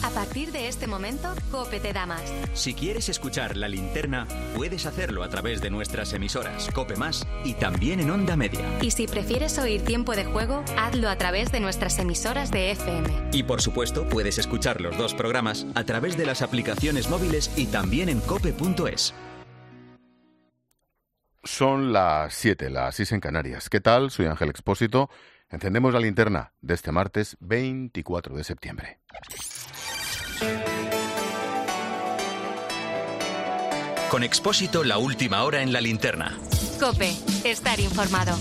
A partir de este momento, COPE te da más. Si quieres escuchar La Linterna, puedes hacerlo a través de nuestras emisoras COPE Más y también en Onda Media. Y si prefieres oír Tiempo de Juego, hazlo a través de nuestras emisoras de FM. Y por supuesto, puedes escuchar los dos programas a través de las aplicaciones móviles y también en cope.es. Son las 7, las 6 en Canarias. ¿Qué tal? Soy Ángel Expósito. Encendemos la linterna de este martes 24 de septiembre. Con Expósito, la última hora en la linterna. COPE, estar informado.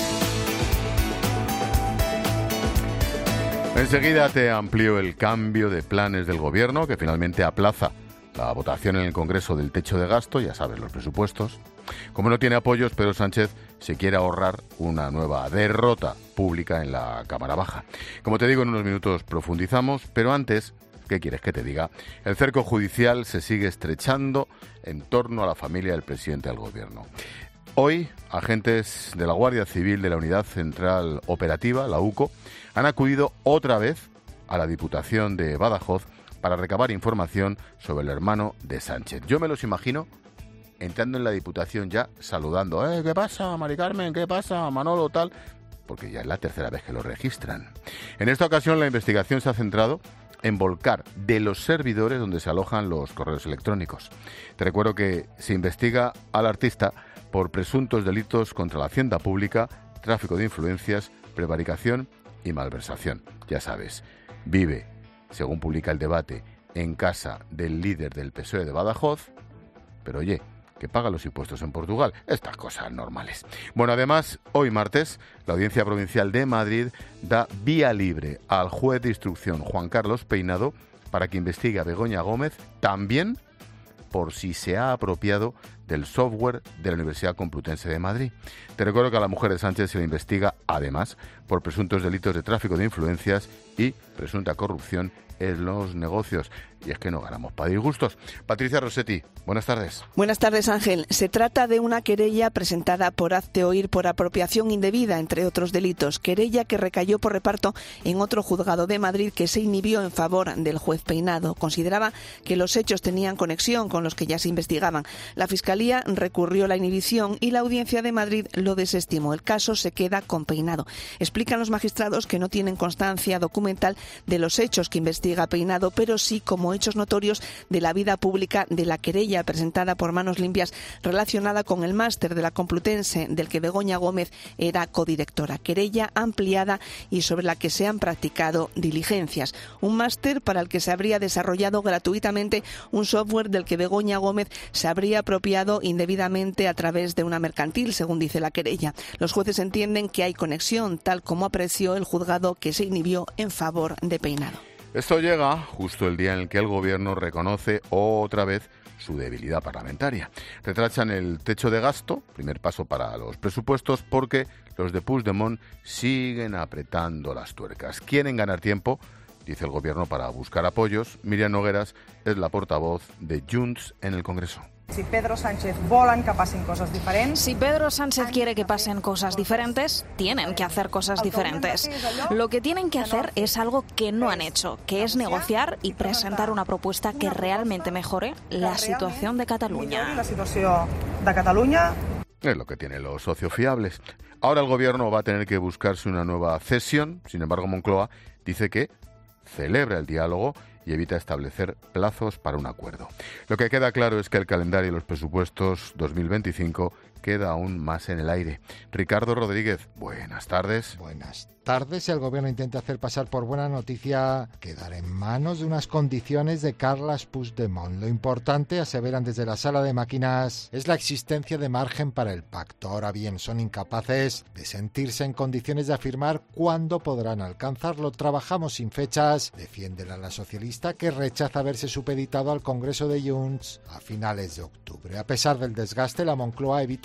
Enseguida te amplío el cambio de planes del Gobierno, que finalmente aplaza la votación en el Congreso del techo de gasto, ya sabes, los presupuestos. Como no tiene apoyos, Pedro Sánchez se quiere ahorrar una nueva derrota pública en la Cámara Baja. Como te digo, en unos minutos profundizamos, pero antes, ¿qué quieres que te diga? El cerco judicial se sigue estrechando en torno a la familia del presidente del Gobierno. Hoy, agentes de la Guardia Civil de la Unidad Central Operativa, la UCO, han acudido otra vez a la Diputación de Badajoz para recabar información sobre el hermano de Sánchez. Yo me los imagino entrando en la Diputación ya saludando. ¿Qué pasa, Mari Carmen? ¿Qué pasa, Manolo? Tal, porque ya es la tercera vez que lo registran. En esta ocasión la investigación se ha centrado en volcar de los servidores donde se alojan los correos electrónicos. Te recuerdo que se investiga al artista por presuntos delitos contra la hacienda pública, tráfico de influencias, prevaricación y malversación. Ya sabes, vive, según publica El Debate, en casa del líder del PSOE de Badajoz, pero oye, que paga los impuestos en Portugal. Estas cosas normales. Bueno, además, hoy martes, la Audiencia Provincial de Madrid da vía libre al juez de instrucción Juan Carlos Peinado para que investigue a Begoña Gómez también por si se ha apropiado del software de la Universidad Complutense de Madrid. Te recuerdo que a la mujer de Sánchez se le investiga, además, por presuntos delitos de tráfico de influencias y presunta corrupción en los negocios. Y es que no ganamos para disgustos. Patricia Rossetti, buenas tardes. Buenas tardes, Ángel. Se trata de una querella presentada por Hazte Oír por apropiación indebida, entre otros delitos. Querella que recayó por reparto en otro juzgado de Madrid que se inhibió en favor del juez Peinado. Consideraba que los hechos tenían conexión con los que ya se investigaban. La Fiscalía recurrió la inhibición y la Audiencia de Madrid lo desestimó. El caso se queda con Peinado. Explican los magistrados que no tienen constancia documental de los hechos que investiga Peinado, pero sí como hechos notorios de la vida pública de la querella presentada por Manos Limpias relacionada con el máster de la Complutense del que Begoña Gómez era codirectora. Querella ampliada y sobre la que se han practicado diligencias. Un máster para el que se habría desarrollado gratuitamente un software del que Begoña Gómez se habría apropiado indebidamente a través de una mercantil, según dice la querella. Los jueces entienden que hay conexión, tal como apreció el juzgado que se inhibió en favor de Peinado. Esto llega justo el día en el que el Gobierno reconoce otra vez su debilidad parlamentaria. Retrachan el techo de gasto, primer paso para los presupuestos, porque los de Puigdemont siguen apretando las tuercas. Quieren ganar tiempo, dice el Gobierno, para buscar apoyos. Míriam Nogueras es la portavoz de Junts en el Congreso. Si Pedro Sánchez volen que pasen cosas diferentes... Si Pedro Sánchez quiere que pasen cosas diferentes, tienen que hacer cosas diferentes. Lo que tienen que hacer es algo que no han hecho, que es negociar y presentar una propuesta que realmente mejore la situación de Cataluña. La situación de Cataluña... Es lo que tienen los socios fiables. Ahora el Gobierno va a tener que buscarse una nueva cesión. Sin embargo, Moncloa dice que celebra el diálogo y evita establecer plazos para un acuerdo. Lo que queda claro es que el calendario de los presupuestos 2025 queda aún más en el aire. Ricardo Rodríguez, buenas tardes. Buenas tardes. El Gobierno intenta hacer pasar por buena noticia quedar en manos de unas condiciones de Carles Puigdemont. Lo importante, aseveran desde la sala de máquinas, es la existencia de margen para el pacto. Ahora bien, son incapaces de sentirse en condiciones de afirmar cuándo podrán alcanzarlo. Trabajamos sin fechas, defiende la ala socialista, que rechaza verse supeditado al Congreso de Junts a finales de octubre. A pesar del desgaste, la Moncloa evita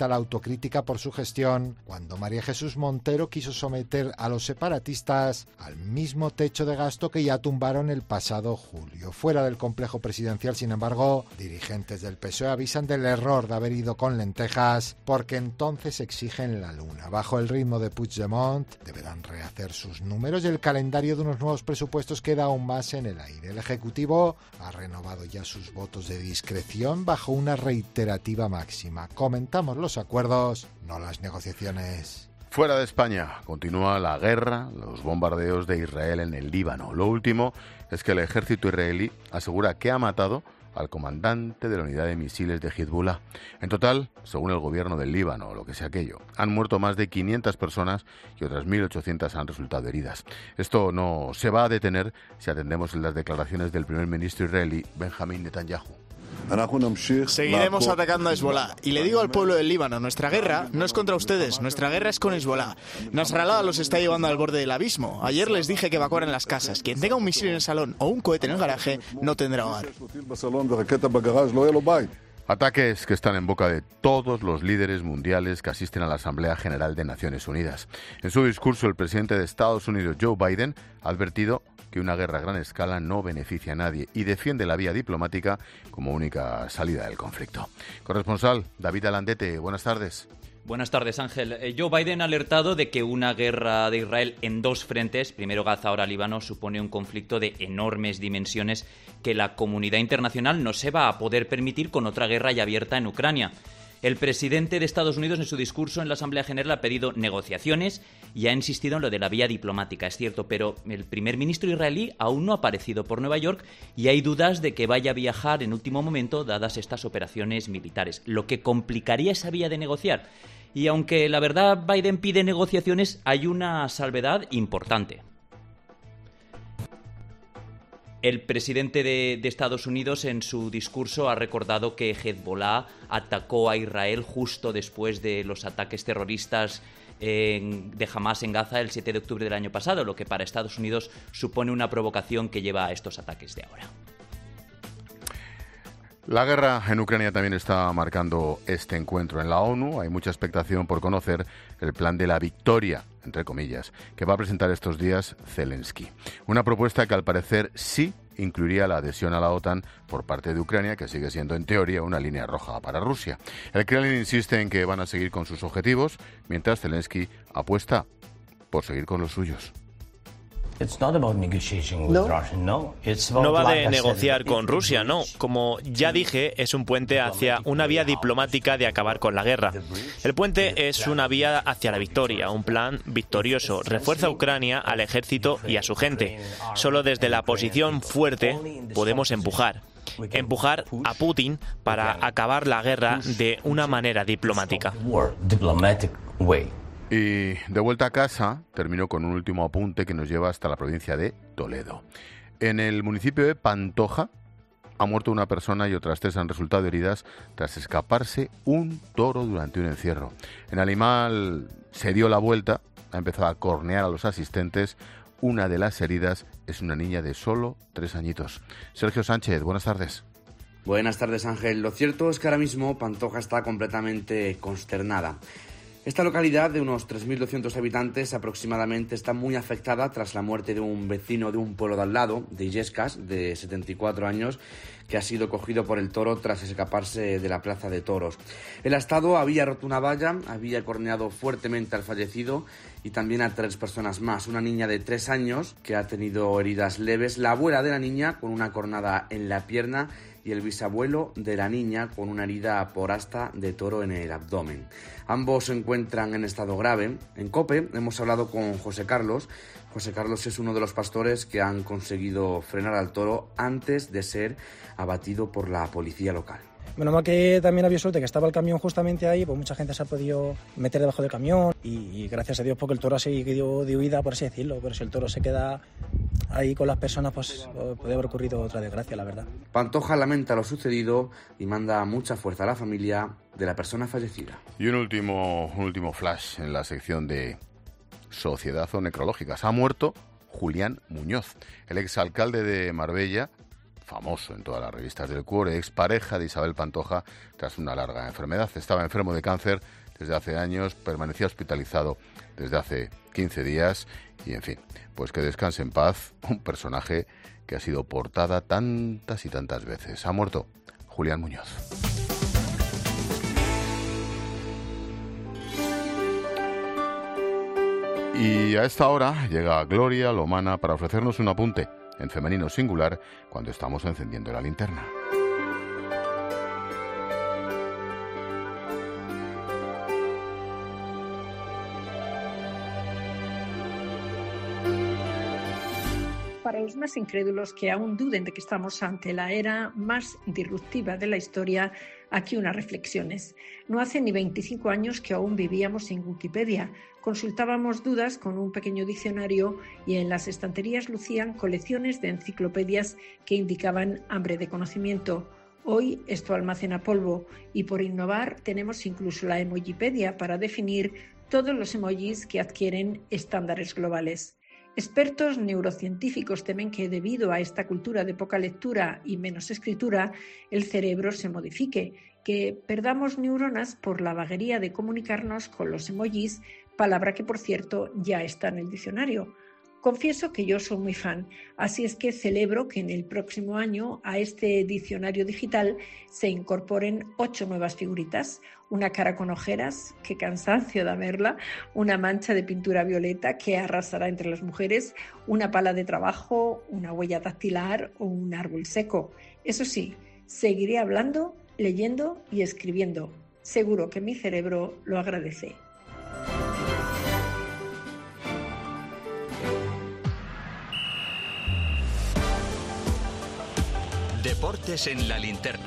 la autocrítica por su gestión cuando María Jesús Montero quiso someter a los separatistas al mismo techo de gasto que ya tumbaron el pasado julio. Fuera del complejo presidencial, sin embargo, dirigentes del PSOE avisan del error de haber ido con lentejas, porque entonces exigen la luna. Bajo el ritmo de Puigdemont deberán rehacer sus números y el calendario de unos nuevos presupuestos queda aún más en el aire. El Ejecutivo ha renovado ya sus votos de discreción bajo una reiterativa máxima. Comentamos los acuerdos, no las negociaciones. Fuera de España continúa la guerra, los bombardeos de Israel en el Líbano. Lo último es que el ejército israelí asegura que ha matado al comandante de la unidad de misiles de Hezbollah. En total, según el gobierno del Líbano, lo que sea aquello, han muerto más de 500 personas y otras 1.800 han resultado heridas. Esto no se va a detener si atendemos las declaraciones del primer ministro israelí, Benjamín Netanyahu. Seguiremos atacando a Hezbollah. Y le digo al pueblo del Líbano, nuestra guerra no es contra ustedes, nuestra guerra es con Hezbollah. Nasrallah los está llevando al borde del abismo. Ayer les dije que evacuaran las casas. Quien tenga un misil en el salón o un cohete en el garaje no tendrá hogar. Ataques que están en boca de todos los líderes mundiales que asisten a la Asamblea General de Naciones Unidas. En su discurso, el presidente de Estados Unidos, Joe Biden, ha advertido que una guerra a gran escala no beneficia a nadie y defiende la vía diplomática como única salida del conflicto. Corresponsal David Alandete, buenas tardes. Buenas tardes, Ángel. Joe Biden ha alertado de que una guerra de Israel en dos frentes, primero Gaza, ahora Líbano, supone un conflicto de enormes dimensiones que la comunidad internacional no se va a poder permitir con otra guerra ya abierta en Ucrania. El presidente de Estados Unidos, en su discurso en la Asamblea General, ha pedido negociaciones y ha insistido en lo de la vía diplomática, es cierto, pero el primer ministro israelí aún no ha aparecido por Nueva York y hay dudas de que vaya a viajar en último momento, dadas estas operaciones militares, lo que complicaría esa vía de negociar. Y aunque la verdad Biden pide negociaciones, hay una salvedad importante. El presidente de Estados Unidos en su discurso ha recordado que Hezbollah atacó a Israel justo después de los ataques terroristas de Hamás en Gaza el 7 de octubre del año pasado, lo que para Estados Unidos supone una provocación que lleva a estos ataques de ahora. La guerra en Ucrania también está marcando este encuentro en la ONU. Hay mucha expectación por conocer el plan de la victoria, entre comillas, que va a presentar estos días Zelensky. Una propuesta que al parecer sí incluiría la adhesión a la OTAN por parte de Ucrania, que sigue siendo en teoría una línea roja para Rusia. El Kremlin insiste en que van a seguir con sus objetivos, mientras Zelensky apuesta por seguir con los suyos. No va de negociar con Rusia, no. Como ya dije, es un puente hacia una vía diplomática de acabar con la guerra. El puente es una vía hacia la victoria, un plan victorioso. Refuerza a Ucrania, al ejército y a su gente. Solo desde la posición fuerte podemos empujar a Putin para acabar la guerra de una manera diplomática. Y de vuelta a casa, termino con un último apunte que nos lleva hasta la provincia de Toledo. En el municipio de Pantoja ha muerto una persona y otras 3 han resultado heridas tras escaparse un toro durante un encierro. El animal se dio la vuelta, ha empezado a cornear a los asistentes. Una de las heridas es una niña de solo 3 añitos. Sergio Sánchez, buenas tardes. Buenas tardes, Ángel. Lo cierto es que ahora mismo Pantoja está completamente consternada. Esta localidad, de unos 3.200 habitantes aproximadamente, está muy afectada tras la muerte de un vecino de un pueblo de al lado, de Illescas, de 74 años, que ha sido cogido por el toro tras escaparse de la plaza de toros. El Estado había roto una valla, había corneado fuertemente al fallecido y también a 3 personas más. Una niña de 3 años que ha tenido heridas leves, la abuela de la niña con una cornada en la pierna y el bisabuelo de la niña con una herida por asta de toro en el abdomen. Ambos se encuentran en estado grave. En COPE hemos hablado con José Carlos. José Carlos es uno de los pastores que han conseguido frenar al toro antes de ser abatido por la policía local. Menos mal que también había suerte que estaba el camión justamente ahí, pues mucha gente se ha podido meter debajo del camión y gracias a Dios porque el toro ha seguido de huida, por así decirlo, pero si el toro se queda ahí con las personas, pues puede haber ocurrido otra desgracia, la verdad. Pantoja lamenta lo sucedido y manda mucha fuerza a la familia de la persona fallecida. Y un último flash en la sección de Sociedad o Necrológicas. Ha muerto Julián Muñoz, el exalcalde de Marbella, famoso en todas las revistas del Cuore, expareja de Isabel Pantoja tras una larga enfermedad. Estaba enfermo de cáncer desde hace años, permanecía hospitalizado desde hace 15 días y, en fin, pues que descanse en paz un personaje que ha sido portada tantas y tantas veces. Ha muerto Julián Muñoz. Y a esta hora llega Gloria Lomana para ofrecernos un apunte en femenino singular cuando estamos encendiendo la linterna. Para los más incrédulos que aún duden de que estamos ante la era más disruptiva de la historia, aquí unas reflexiones. No hace ni 25 años que aún vivíamos sin Wikipedia. Consultábamos dudas con un pequeño diccionario y en las estanterías lucían colecciones de enciclopedias que indicaban hambre de conocimiento. Hoy esto almacena polvo y por innovar tenemos incluso la Emojipedia para definir todos los emojis que adquieren estándares globales. Expertos neurocientíficos temen que debido a esta cultura de poca lectura y menos escritura, el cerebro se modifique, que perdamos neuronas por la vaguería de comunicarnos con los emojis, palabra que por cierto ya está en el diccionario. Confieso que yo soy muy fan, así es que celebro que en el próximo año a este diccionario digital se incorporen 8 nuevas figuritas, una cara con ojeras, qué cansancio da verla, una mancha de pintura violeta que arrasará entre las mujeres, una pala de trabajo, una huella dactilar o un árbol seco. Eso sí, seguiré hablando, leyendo y escribiendo. Seguro que mi cerebro lo agradece. Deportes en la linterna.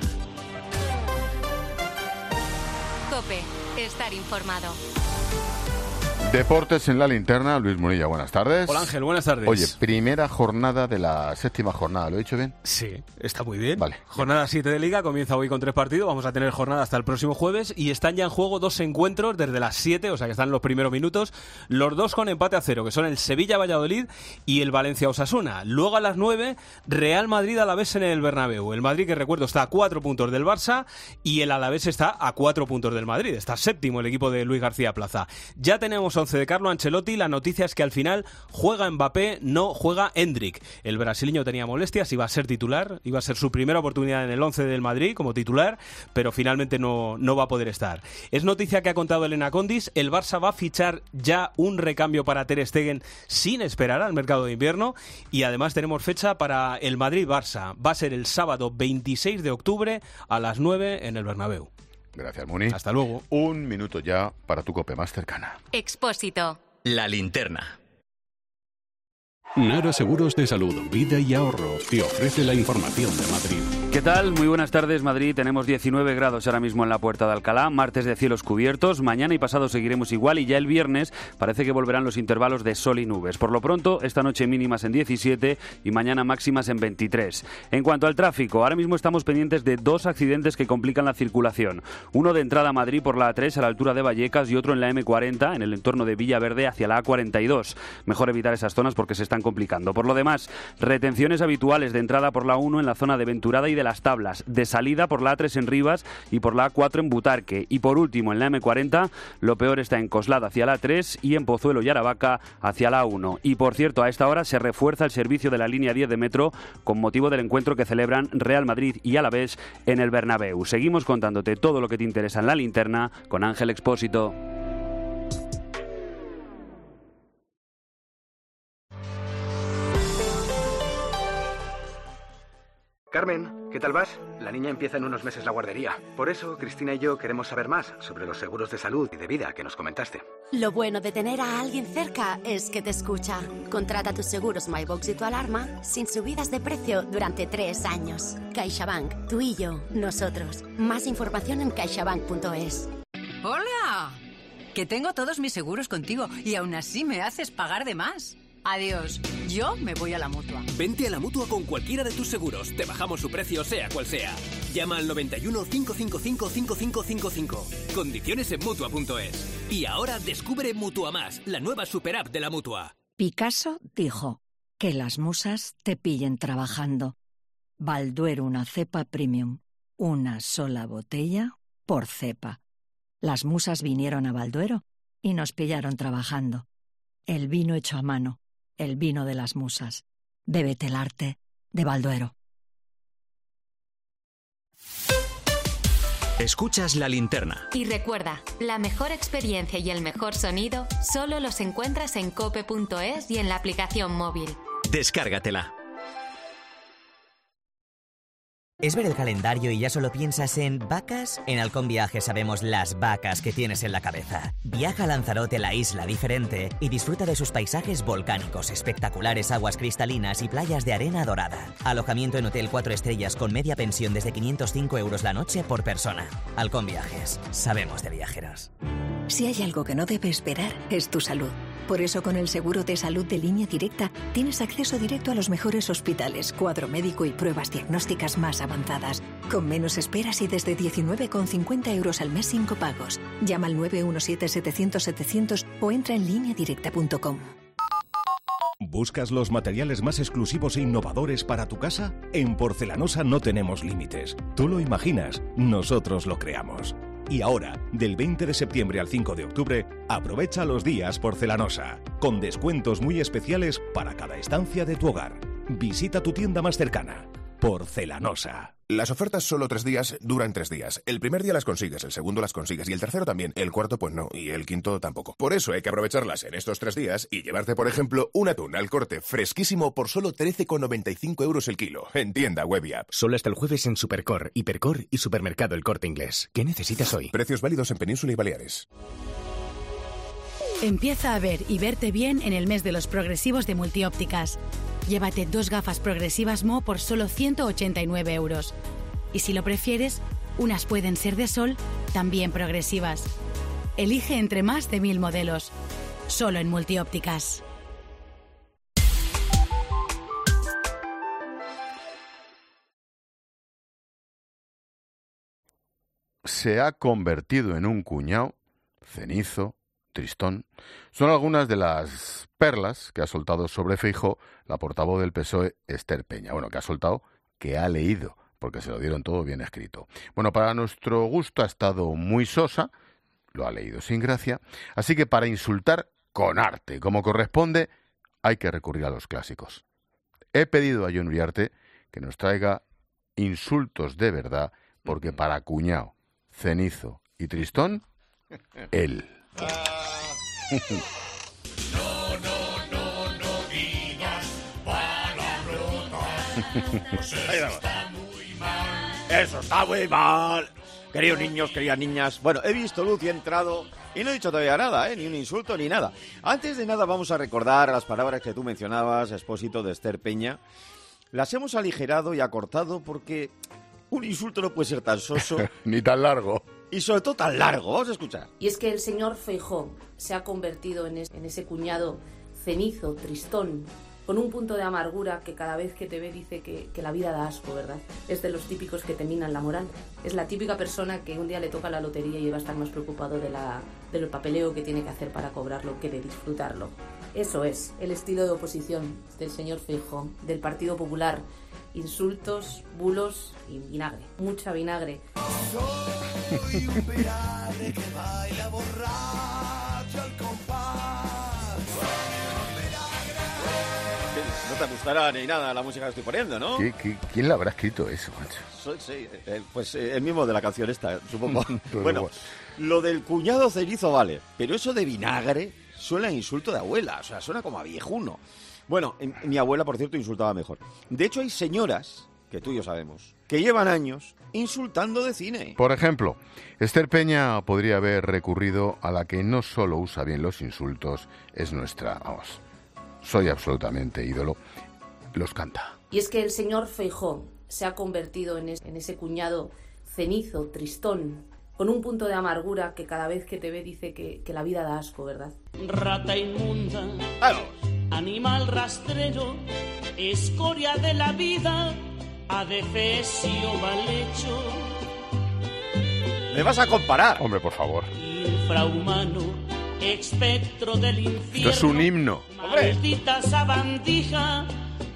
COPE, estar informado. Deportes en la linterna, Luis Munilla, buenas tardes. Hola Ángel, buenas tardes. Oye, primera jornada de la 7ª jornada, ¿lo he dicho bien? Sí, está muy bien. Vale. Jornada 7 de Liga, comienza hoy con 3 partidos, vamos a tener jornada hasta el próximo jueves y están ya en juego 2 encuentros desde las 7, o sea que están los primeros minutos, los 2 con empate a 0, que son el Sevilla-Valladolid y el Valencia-Osasuna. Luego a las 9, Real Madrid-Alavés en el Bernabéu. El Madrid, que recuerdo, está a 4 puntos del Barça y el Alavés está a 4 puntos del Madrid. Está séptimo el equipo de Luis García Plaza. Ya tenemos 11 de Carlo Ancelotti. La noticia es que al final juega Mbappé, no juega Endrick. El brasileño tenía molestias, iba a ser titular, iba a ser su primera oportunidad en el 11 del Madrid como titular, pero finalmente no va a poder estar. Es noticia que ha contado Elena Condis, el Barça va a fichar ya un recambio para Ter Stegen sin esperar al mercado de invierno y además tenemos fecha para el Madrid-Barça. Va a ser el sábado 26 de octubre a las 9 en el Bernabéu. Gracias, Muni. Hasta luego. Un minuto ya para tu COPE más cercana. Expósito. La linterna. Nara Seguros de Salud, Vida y Ahorro te ofrece la información de Madrid. ¿Qué tal? Muy buenas tardes, Madrid. Tenemos 19 grados ahora mismo en la Puerta de Alcalá, martes de cielos cubiertos, mañana y pasado seguiremos igual y ya el viernes parece que volverán los intervalos de sol y nubes. Por lo pronto, esta noche mínimas en 17 y mañana máximas en 23. En cuanto al tráfico, ahora mismo estamos pendientes de 2 accidentes que complican la circulación. Uno de entrada a Madrid por la A3 a la altura de Vallecas y otro en la M40 en el entorno de Villaverde hacia la A42. Mejor evitar esas zonas porque se están complicando. Por lo demás, retenciones habituales de entrada por la 1 en la zona de Venturada y de Las Tablas, de salida por la A3 en Rivas y por la A4 en Butarque. Y por último, en la M40, lo peor está en Coslada hacia la A3 y en Pozuelo y Aravaca hacia la A1. Y por cierto, a esta hora se refuerza el servicio de la línea 10 de metro con motivo del encuentro que celebran Real Madrid y Alavés en el Bernabéu. Seguimos contándote todo lo que te interesa en la linterna con Ángel Expósito. Carmen, ¿qué tal vas? La niña empieza en unos meses la guardería. Por eso, Cristina y yo queremos saber más sobre los seguros de salud y de vida que nos comentaste. Lo bueno de tener a alguien cerca es que te escucha. Contrata tus seguros MyBox y tu alarma sin subidas de precio durante 3 años. CaixaBank, tú y yo, nosotros. Más información en caixabank.es. ¡Hola! Que tengo todos mis seguros contigo y aún así me haces pagar de más. Adiós, yo me voy a la Mutua. Vente a la Mutua con cualquiera de tus seguros. Te bajamos su precio sea cual sea. Llama al 91 555 5555. Condiciones en Mutua.es. Y ahora descubre Mutua Más, la nueva super app de la Mutua. Picasso dijo, que las musas te pillen trabajando. Balduero, una cepa premium. Una sola botella por cepa. Las musas vinieron a Balduero y nos pillaron trabajando. El vino hecho a mano, el vino de las musas. Bébete el arte de Balduero. Escuchas La Linterna. Y recuerda, la mejor experiencia y el mejor sonido solo los encuentras en cope.es y en la aplicación móvil. Descárgatela. ¿Es ver el calendario y ya solo piensas en vacas? En Halcón Viajes sabemos las vacas que tienes en la cabeza. Viaja a Lanzarote, la isla diferente, y disfruta de sus paisajes volcánicos, espectaculares aguas cristalinas y playas de arena dorada. Alojamiento en Hotel 4 estrellas con media pensión desde 505 € la noche por persona. Halcón Viajes. Sabemos de viajeros. Si hay algo que no debe esperar, es tu salud. Por eso, con el seguro de salud de Línea Directa, tienes acceso directo a los mejores hospitales, cuadro médico y pruebas diagnósticas más avanzadas. Con menos esperas y desde 19,50 € al mes sin copagos. Llama al 917-700-700 o entra en lineadirecta.com. ¿Buscas los materiales más exclusivos e innovadores para tu casa? En Porcelanosa no tenemos límites. Tú lo imaginas, nosotros lo creamos. Y ahora, del 20 de septiembre al 5 de octubre, aprovecha los días Porcelanosa, con descuentos muy especiales para cada estancia de tu hogar. Visita tu tienda más cercana. Porcelanosa. Las ofertas solo 3 días duran 3 días. El primer día las consigues, el segundo las consigues y el tercero también. El cuarto pues no y el quinto tampoco. Por eso hay que aprovecharlas en estos 3 días y llevarte, por ejemplo, un atún al corte fresquísimo por solo 13,95 € el kilo. En tienda web y app. Solo hasta el jueves en Supercor, Hipercor y Supermercado El Corte Inglés. ¿Qué necesitas hoy? Precios válidos en Península y Baleares. Empieza a ver y verte bien en el mes de los progresivos de Multiópticas. Llévate 2 gafas progresivas Mo por solo 189 €. Y si lo prefieres, unas pueden ser de sol, también progresivas. Elige entre más de 1000 modelos. Solo en Multiópticas. Se ha convertido en un cuñado, cenizo, tristón. Son algunas de las perlas que ha soltado sobre Feijóo la portavoz del PSOE, Esther Peña. Bueno, que ha soltado, que ha leído, porque se lo dieron todo bien escrito. Bueno, para nuestro gusto ha estado muy sosa, lo ha leído sin gracia, así que para insultar con arte, como corresponde, hay que recurrir a los clásicos. He pedido a Jon Uriarte que nos traiga insultos de verdad, porque para cuñado, cenizo y tristón, él. No digas palabrotas. Eso está muy mal. Queridos niños, queridas niñas. Bueno, he visto luz y he entrado y no he dicho todavía nada, ni un insulto ni nada. Antes de nada vamos a recordar las palabras que tú mencionabas, Expósito, de Esther Peña. Las hemos aligerado y acortado porque un insulto no puede ser tan soso. Ni tan largo. Y sobre todo tan largo. Vamos a escuchar. Y es que el señor Feijóo se ha convertido en ese cuñado cenizo, tristón, con un punto de amargura que cada vez que te ve dice que la vida da asco, ¿verdad? Es de los típicos que te minan la moral. Es la típica persona que un día le toca la lotería y va a estar más preocupado del papeleo que tiene que hacer para cobrarlo que de disfrutarlo. Eso es el estilo de oposición del señor Feijóo, del Partido Popular. Insultos, bulos y vinagre. Mucha vinagre. Soy un pirade que baila borracho al compás. No te gustará ni nada la música que estoy poniendo, ¿no? ¿Quién le habrá escrito eso, macho? Sí, pues el mismo de la canción esta, supongo. Bueno, lo del cuñado cenizo vale, pero eso de vinagre suena a insulto de abuela, o sea, suena como a viejuno. Bueno, mi abuela, por cierto, insultaba mejor. De hecho, hay señoras, que tú y yo sabemos, que llevan años insultando de cine. Por ejemplo, Esther Peña podría haber recurrido a la que no solo usa bien los insultos, es nuestra, vamos, soy absolutamente ídolo, los canta. Y es que el señor Feijóo se ha convertido en ese cuñado cenizo, tristón, con un punto de amargura que cada vez que te ve dice que la vida da asco, ¿verdad? Rata inmunda. ¡Vamos! Animal rastrero, escoria de la vida, adefesio mal hecho. ¿Me vas a comparar? Hombre, por favor. Infrahumano, espectro del infierno. Esto es un himno. Maldita sabandija,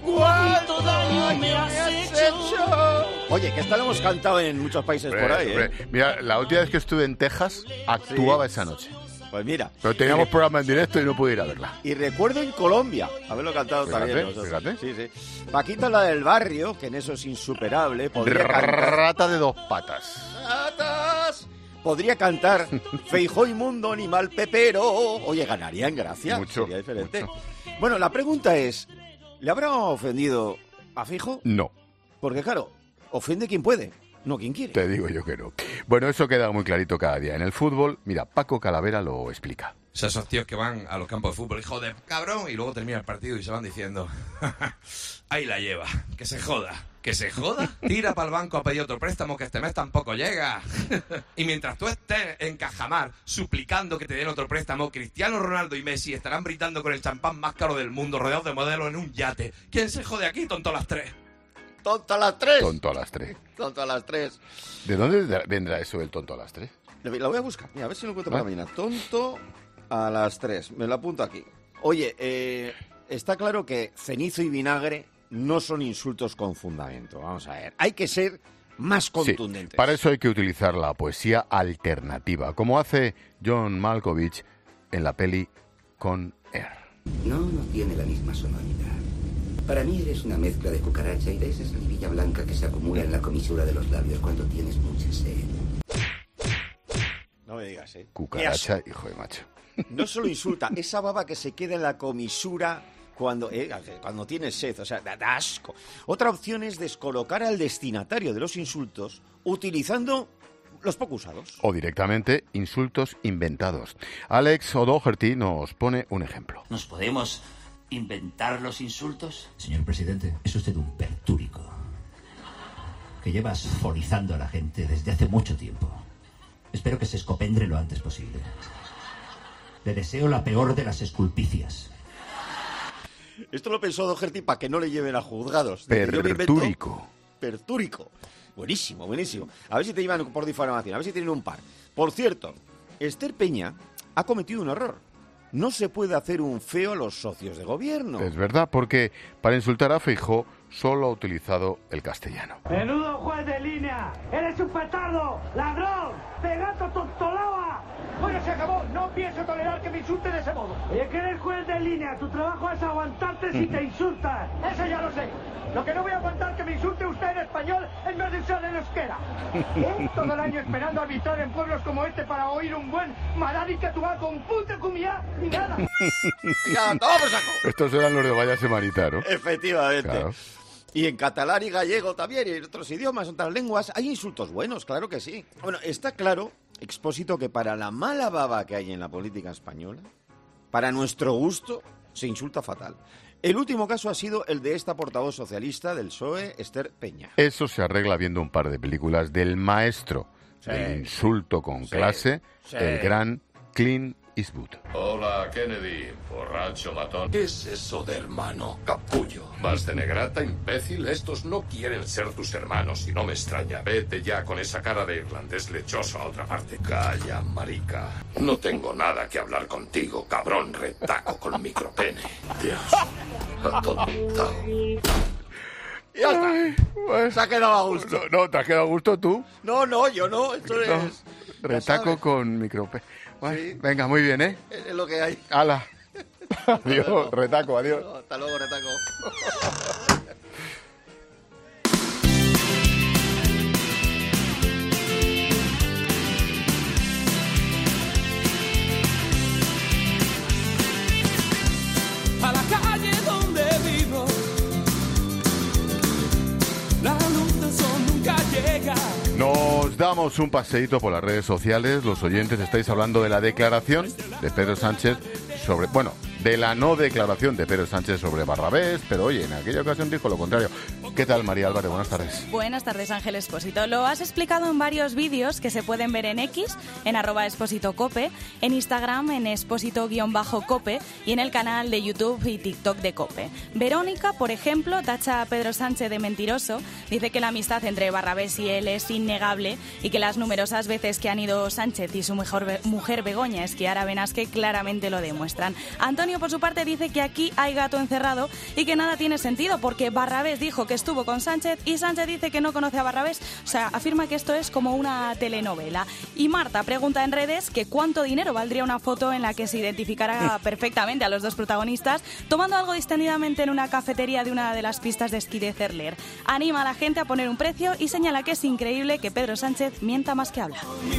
cuánto daño me has hecho. Oye, que esta lo hemos cantado en muchos países por ahí, ¿eh? Mira, la última vez que estuve en Texas, actuaba esa noche. Pues mira. Pero teníamos programa en directo y no pude ir a verla. Y recuerdo en Colombia haberlo cantado también. Fíjate. Sí. Paquita, la del barrio, que en eso es insuperable, podría cantar... Rata de dos patas. ¡Ratas! Podría cantar Feijóo inmundo, animal pepero. Oye, ganaría en gracia. Mucho. Sería diferente. Mucho. Bueno, la pregunta es, ¿le habrá ofendido a Feijóo? No. Porque claro, ofende quien puede, no quien quiere. Te digo yo que no. Bueno, eso queda muy clarito cada día. En el fútbol, mira, Paco Calavera lo explica. O sea, esos tíos que van a los campos de fútbol, hijo de cabrón, y luego termina el partido y se van diciendo, ahí la lleva, que se joda. ¿Que se joda? Tira para el banco a pedir otro préstamo que este mes tampoco llega. Y mientras tú estés en Cajamar suplicando que te den otro préstamo, Cristiano Ronaldo y Messi estarán brindando con el champán más caro del mundo, rodeados de modelos en un yate. ¿Quién se jode aquí, tonto a las 3? ¡Tonto a las 3! Tonto a las 3. Tonto a las 3. ¿De dónde vendrá eso del tonto a las 3? Lo voy a buscar. Mira, a ver si lo encuentro para mañana. Tonto a las 3. Me lo apunto aquí. Oye, está claro que cenizo y vinagre no son insultos con fundamento. Vamos a ver. Hay que ser más contundentes. Sí, para eso hay que utilizar la poesía alternativa, como hace John Malkovich en la peli Con Air. No tiene la misma sonoridad. Para mí eres una mezcla de cucaracha y de esa salivilla blanca que se acumula en la comisura de los labios cuando tienes mucha sed. No me digas, ¿eh? Cucaracha, hijo de macho. No solo insulta, esa baba que se queda en la comisura cuando tienes sed, o sea, da asco. Otra opción es descolocar al destinatario de los insultos utilizando los poco usados. O directamente insultos inventados. Alex O'Doherty nos pone un ejemplo. ¿Nos podemos inventar los insultos? Señor presidente, es usted un pertúrico que lleva asfonizando a la gente desde hace mucho tiempo. Espero que se escopendre lo antes posible. Le deseo la peor de las esculpicias. Esto lo pensó Doherty para que no le lleven a juzgados. Pertúrico. Pertúrico. Buenísimo, buenísimo. A ver si te llevan por difamación, a ver si tienen un par. Por cierto, Esther Peña ha cometido un error. No se puede hacer un feo a los socios de gobierno. Es verdad, porque para insultar a Feijóo solo ha utilizado el castellano. ¡Menudo juez de línea! ¡Eres un petardo! ¡Ladrón! ¡Pegato tontolaba! Bueno, se acabó. No pienso tolerar que me insulte de ese modo. Oye, que eres juez de línea. Tu trabajo es aguantarte si te insultas. Eso ya lo sé. Lo que no voy a aguantar que me insulte usted en español en vez de usar en euskera. ¿Qué? Todo el año esperando arbitrar en pueblos como este para oír un buen Madari que tú vas con puta cumiá y nada. Ya, ¡toma, saco! Estos eran los de Vaya Semanita, ¿no? Efectivamente. Claro. Y en catalán y gallego también, y en otros idiomas, en otras lenguas, hay insultos buenos, claro que sí. Bueno, está claro, Expósito, que para la mala baba que hay en la política española, para nuestro gusto, se insulta fatal. El último caso ha sido el de esta portavoz socialista del PSOE, Esther Peña. Eso se arregla viendo un par de películas del maestro del insulto con clase, el gran Clint Eastwood. Hola, Kennedy, borracho matón. ¿Qué es eso de hermano, capullo? ¿Vas de negrata, imbécil? Estos no quieren ser tus hermanos y no me extraña. Vete ya con esa cara de irlandés lechoso a otra parte. Calla, marica. No tengo nada que hablar contigo, cabrón retaco con micropene. Dios, atontado. Ya está. Se ha quedado a gusto. No, ¿te has quedado a gusto tú? No, yo no. Esto es... Retaco con micropene. Bueno, sí. Venga, muy bien, ¿eh? Es lo que hay. ¡Hala! Adiós, Retaco, adiós. Hasta luego, Retaco. A la calle donde vivo, la luz del sol nunca llega. Nos damos un paseíto por las redes sociales. Los oyentes estáis hablando de la declaración de Pedro Sánchez sobre... Bueno, de la no declaración de Pedro Sánchez sobre Barrabés, pero oye, en aquella ocasión dijo lo contrario. ¿Qué tal, María Álvarez? Buenas tardes. Buenas tardes, Ángel Expósito. Lo has explicado en varios vídeos que se pueden ver en X, en @expósitocope, en Instagram, en expósito_cope y en el canal de YouTube y TikTok de Cope. Verónica, por ejemplo, tacha a Pedro Sánchez de mentiroso, dice que la amistad entre Barrabés y él es innegable y que las numerosas veces que han ido Sánchez y su mujer Begoña a esquiar a Benasque claramente lo demuestran. Antonio Antonio, por su parte, dice que aquí hay gato encerrado y que nada tiene sentido porque Barrabés dijo que estuvo con Sánchez y Sánchez dice que no conoce a Barrabés. O sea, afirma que esto es como una telenovela. Y Marta pregunta en redes que cuánto dinero valdría una foto en la que se identificara perfectamente a los dos protagonistas tomando algo distendidamente en una cafetería de una de las pistas de esquí de Cerler. Anima a la gente a poner un precio y señala que es increíble que Pedro Sánchez mienta más que habla.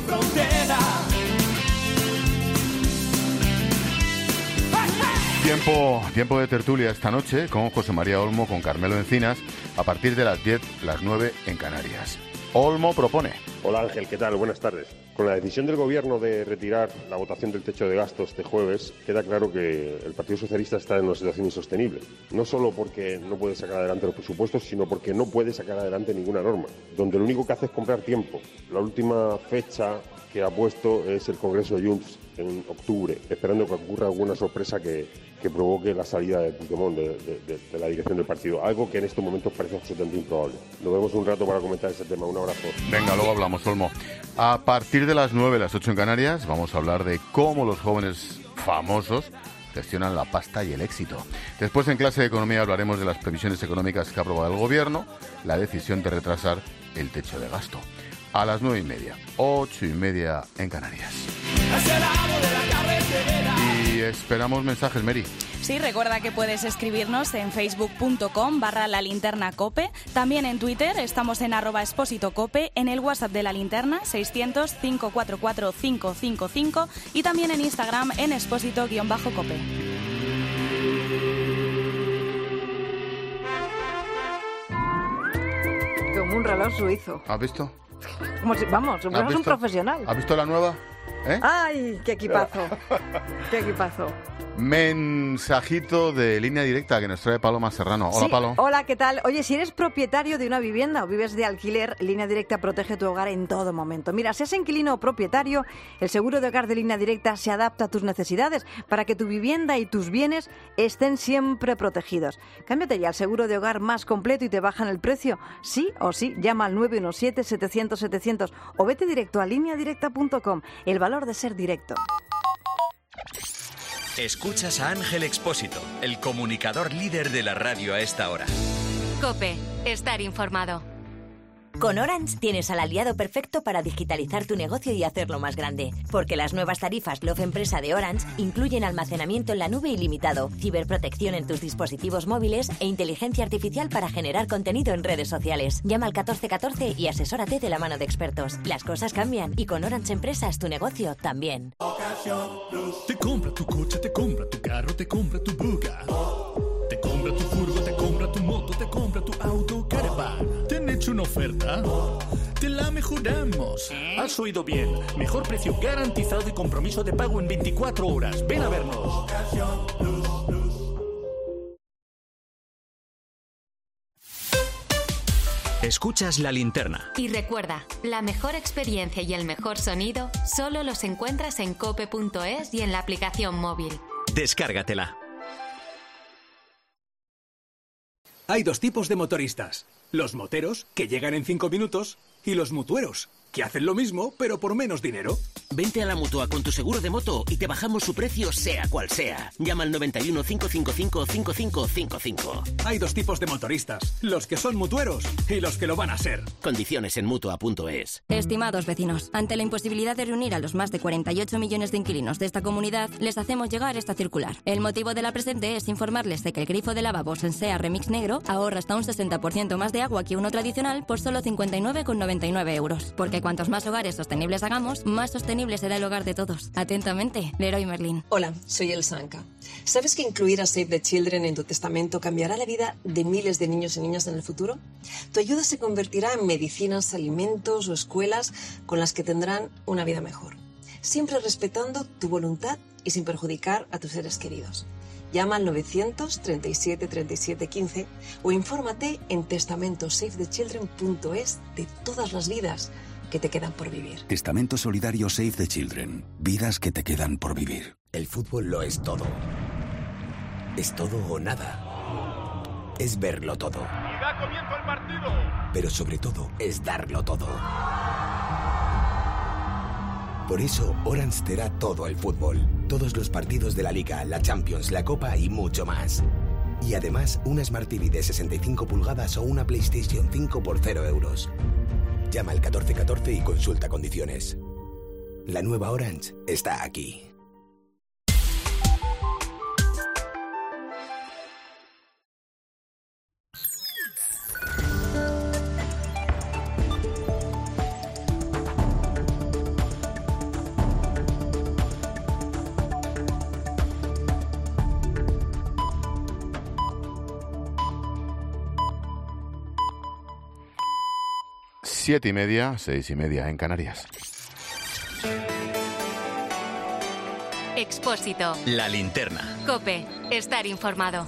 Tiempo de tertulia esta noche con José María Olmo, con Carmelo Encinas, a partir de las 10, las 9 en Canarias. Olmo propone. Hola Ángel, ¿qué tal? Buenas tardes. Con la decisión del Gobierno de retirar la votación del techo de gastos este jueves, queda claro que el Partido Socialista está en una situación insostenible. No solo porque no puede sacar adelante los presupuestos, sino porque no puede sacar adelante ninguna norma, donde lo único que hace es comprar tiempo. La última fecha que ha puesto es el Congreso de Junts en octubre, esperando que ocurra alguna sorpresa que provoque la salida de Puigdemont de la dirección del partido, algo que en estos momentos parece absolutamente improbable. Nos vemos un rato para comentar ese tema. Un abrazo. Venga, luego hablamos, Olmo. A partir de las 9, las 8 en Canarias, vamos a hablar de cómo los jóvenes famosos gestionan la pasta y el éxito. Después, en clase de economía, hablaremos de las previsiones económicas que ha aprobado el Gobierno, la decisión de retrasar el techo de gasto. A las 9:30, 8:30 en Canarias. Y esperamos mensajes, Mary. Sí, recuerda que puedes escribirnos en facebook.com/lalinternacope, también en Twitter, estamos en @expósitocope, en el WhatsApp de La Linterna, 600-544-555 y también en Instagram en expósito_cope. Como un reloj suizo. ¿Has visto? Como si, vamos, somos un profesional. ¿Has visto la nueva? ¡Ay, qué equipazo! ¡Qué equipazo! Mensajito de línea directa que nos trae Paloma Serrano. Hola, Sí, Palo. hola, ¿qué tal? Oye, si eres propietario de una vivienda o vives de alquiler, Línea Directa protege tu hogar en todo momento. Mira, si es inquilino o propietario, el seguro de hogar de Línea Directa se adapta a tus necesidades para que tu vivienda y tus bienes estén siempre protegidos. Cámbiate ya al seguro de hogar más completo y te bajan el precio. Sí o sí, llama al 917-700-700 o vete directo a lineadirecta.com. El valor de ser directo. Escuchas a Ángel Expósito, el comunicador líder de la radio a esta hora. COPE. Estar informado. Con Orange tienes al aliado perfecto para digitalizar tu negocio y hacerlo más grande. Porque las nuevas tarifas Love Empresa de Orange incluyen almacenamiento en la nube ilimitado, ciberprotección en tus dispositivos móviles e inteligencia artificial para generar contenido en redes sociales. Llama al 1414 y asesórate de la mano de expertos. Las cosas cambian y con Orange Empresas tu negocio también. Te compra tu coche, te compra tu carro, te compra tu buga. Te compra tu furgo, te compra tu moto, te compra tu auto, caravan. ¿Te han hecho una oferta? Te la mejoramos. Has oído bien. Mejor precio garantizado y compromiso de pago en 24 horas. Ven a vernos. Escuchas La Linterna. Y recuerda, la mejor experiencia y el mejor sonido solo los encuentras en cope.es y en la aplicación móvil. Descárgatela. Hay dos tipos de motoristas. Los moteros, que llegan en 5 minutos, y los mutueros, que hacen lo mismo, pero por menos dinero. Vente a la Mutua con tu seguro de moto y te bajamos su precio sea cual sea. Llama al 91 555 5555. Hay dos tipos de motoristas, los que son mutueros y los que lo van a ser. Condiciones en Mutua.es. Estimados vecinos, ante la imposibilidad de reunir a los más de 48 millones de inquilinos de esta comunidad, les hacemos llegar esta circular. El motivo de la presente es informarles de que el grifo de lavabo Sensea Remix Negro ahorra hasta un 60% más de agua que uno tradicional por solo 59,99 euros. Porque cuantos más hogares sostenibles hagamos, más sostenible será el hogar de todos. Atentamente, Leroy Merlin. Hola, soy El Sanka. ¿Sabes que incluir a Save the Children en tu testamento cambiará la vida de miles de niños y niñas en el futuro? Tu ayuda se convertirá en medicinas, alimentos o escuelas con las que tendrán una vida mejor. Siempre respetando tu voluntad y sin perjudicar a tus seres queridos. Llama al 937 37 15 o infórmate en testamentosavethechildren.es de todas las vidas que te quedan por vivir. Testamento solidario Save the Children. Vidas que te quedan por vivir. El fútbol lo es todo. Es todo o nada. Es verlo todo. Y da comienzo el partido. Pero sobre todo es darlo todo. Por eso, Orange te da todo el fútbol. Todos los partidos de la Liga, la Champions, la Copa y mucho más. Y además, una Smart TV de 65 pulgadas o una PlayStation 5 por 0 euros. Llama al 1414 y consulta condiciones. La nueva Orange está aquí. Siete y media, 6:30 en Canarias. Expósito. La linterna. COPE. Estar informado.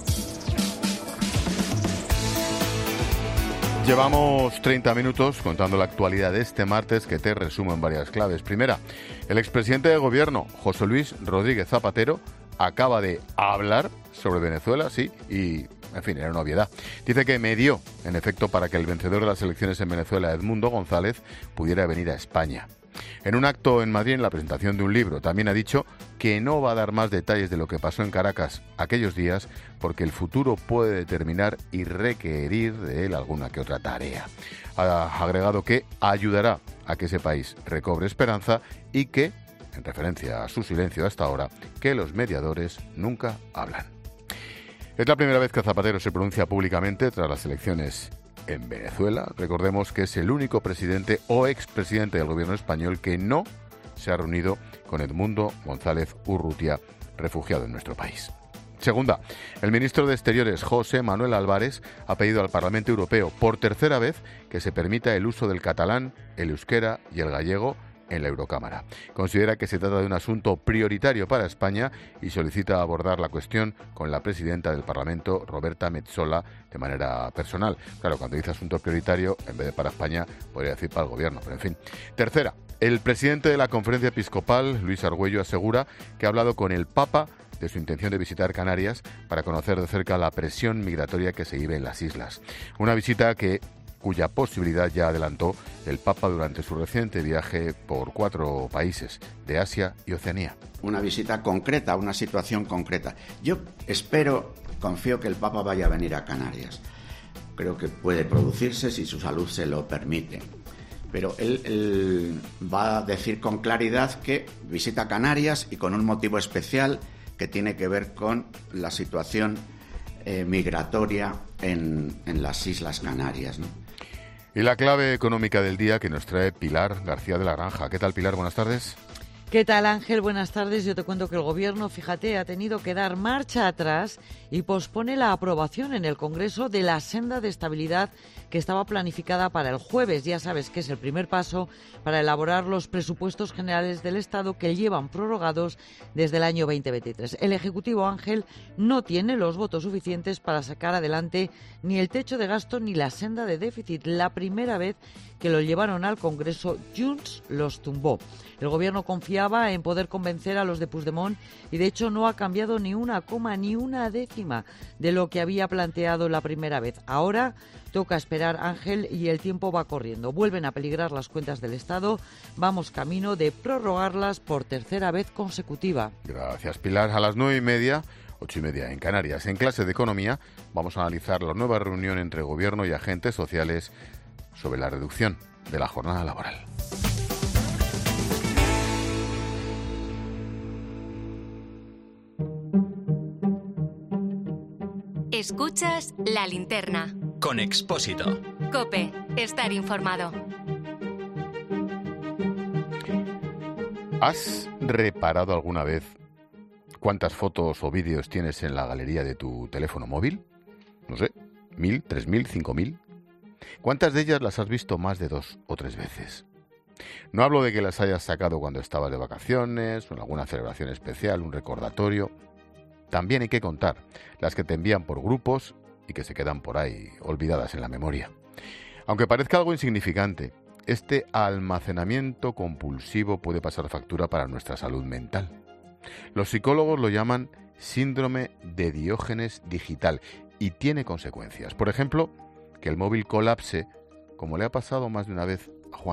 Llevamos 30 minutos contando la actualidad de este martes, que te resumo en varias claves. Primera, el expresidente de gobierno, José Luis Rodríguez Zapatero, acaba de hablar sobre Venezuela, sí, y, en fin, era una obviedad. Dice que medió, en efecto, para que el vencedor de las elecciones en Venezuela, Edmundo González, pudiera venir a España. En un acto en Madrid, en la presentación de un libro, también ha dicho que no va a dar más detalles de lo que pasó en Caracas aquellos días, porque el futuro puede determinar y requerir de él alguna que otra tarea. Ha agregado que ayudará a que ese país recobre esperanza y que, en referencia a su silencio hasta ahora, que los mediadores nunca hablan. Es la primera vez que Zapatero se pronuncia públicamente tras las elecciones en Venezuela. Recordemos que es el único presidente o expresidente del gobierno español que no se ha reunido con Edmundo González Urrutia, refugiado en nuestro país. Segunda, el ministro de Exteriores, José Manuel Álvarez, ha pedido al Parlamento Europeo por tercera vez que se permita el uso del catalán, el euskera y el gallego en la Eurocámara. Considera que se trata de un asunto prioritario para España y solicita abordar la cuestión con la presidenta del Parlamento, Roberta Metsola, de manera personal. Claro, cuando dice asunto prioritario, en vez de para España, podría decir para el gobierno, pero en fin. Tercera, el presidente de la Conferencia Episcopal, Luis Argüello, asegura que ha hablado con el Papa de su intención de visitar Canarias para conocer de cerca la presión migratoria que se vive en las islas. Una visita cuya posibilidad ya adelantó el Papa durante su reciente viaje por 4 países de Asia y Oceanía. Una visita concreta, una situación concreta. Yo confío que el Papa vaya a venir a Canarias. Creo que puede producirse si su salud se lo permite. Pero él va a decir con claridad que visita Canarias y con un motivo especial que tiene que ver con la situación migratoria en las Islas Canarias, ¿no? Y la clave económica del día que nos trae Pilar García de la Granja. ¿Qué tal, Pilar? Buenas tardes. ¿Qué tal, Ángel? Buenas tardes. Yo te cuento que el Gobierno, fíjate, ha tenido que dar marcha atrás y pospone la aprobación en el Congreso de la senda de estabilidad que estaba planificada para el jueves. Ya sabes que es el primer paso para elaborar los presupuestos generales del Estado que llevan prorrogados desde el año 2023. El Ejecutivo, Ángel, no tiene los votos suficientes para sacar adelante ni el techo de gasto ni la senda de déficit. La primera vez que lo llevaron al Congreso, Junts los tumbó. El Gobierno confiaba en poder convencer a los de Puigdemont y, de hecho, no ha cambiado ni una coma, ni una décima de lo que había planteado la primera vez. Ahora toca esperar, Ángel, y el tiempo va corriendo. Vuelven a peligrar las cuentas del Estado. Vamos camino de prorrogarlas por tercera vez consecutiva. Gracias, Pilar. A las 9:30, 8:30 en Canarias, en clase de Economía, vamos a analizar la nueva reunión entre Gobierno y agentes sociales sobre la reducción de la jornada laboral. Escuchas La Linterna. Con Expósito. COPE. Estar informado. ¿Has reparado alguna vez cuántas fotos o vídeos tienes en la galería de tu teléfono móvil? No sé, 1.000, 3.000, 5.000. ¿Cuántas de ellas las has visto más de 2 o 3 veces? No hablo de que las hayas sacado cuando estabas de vacaciones o en alguna celebración especial, un recordatorio. También hay que contar las que te envían por grupos y que se quedan por ahí olvidadas en la memoria. Aunque parezca algo insignificante, este almacenamiento compulsivo puede pasar factura para nuestra salud mental. Los psicólogos lo llaman síndrome de Diógenes digital y tiene consecuencias. Por ejemplo, que el móvil colapse, como le ha pasado más de una vez a Juana.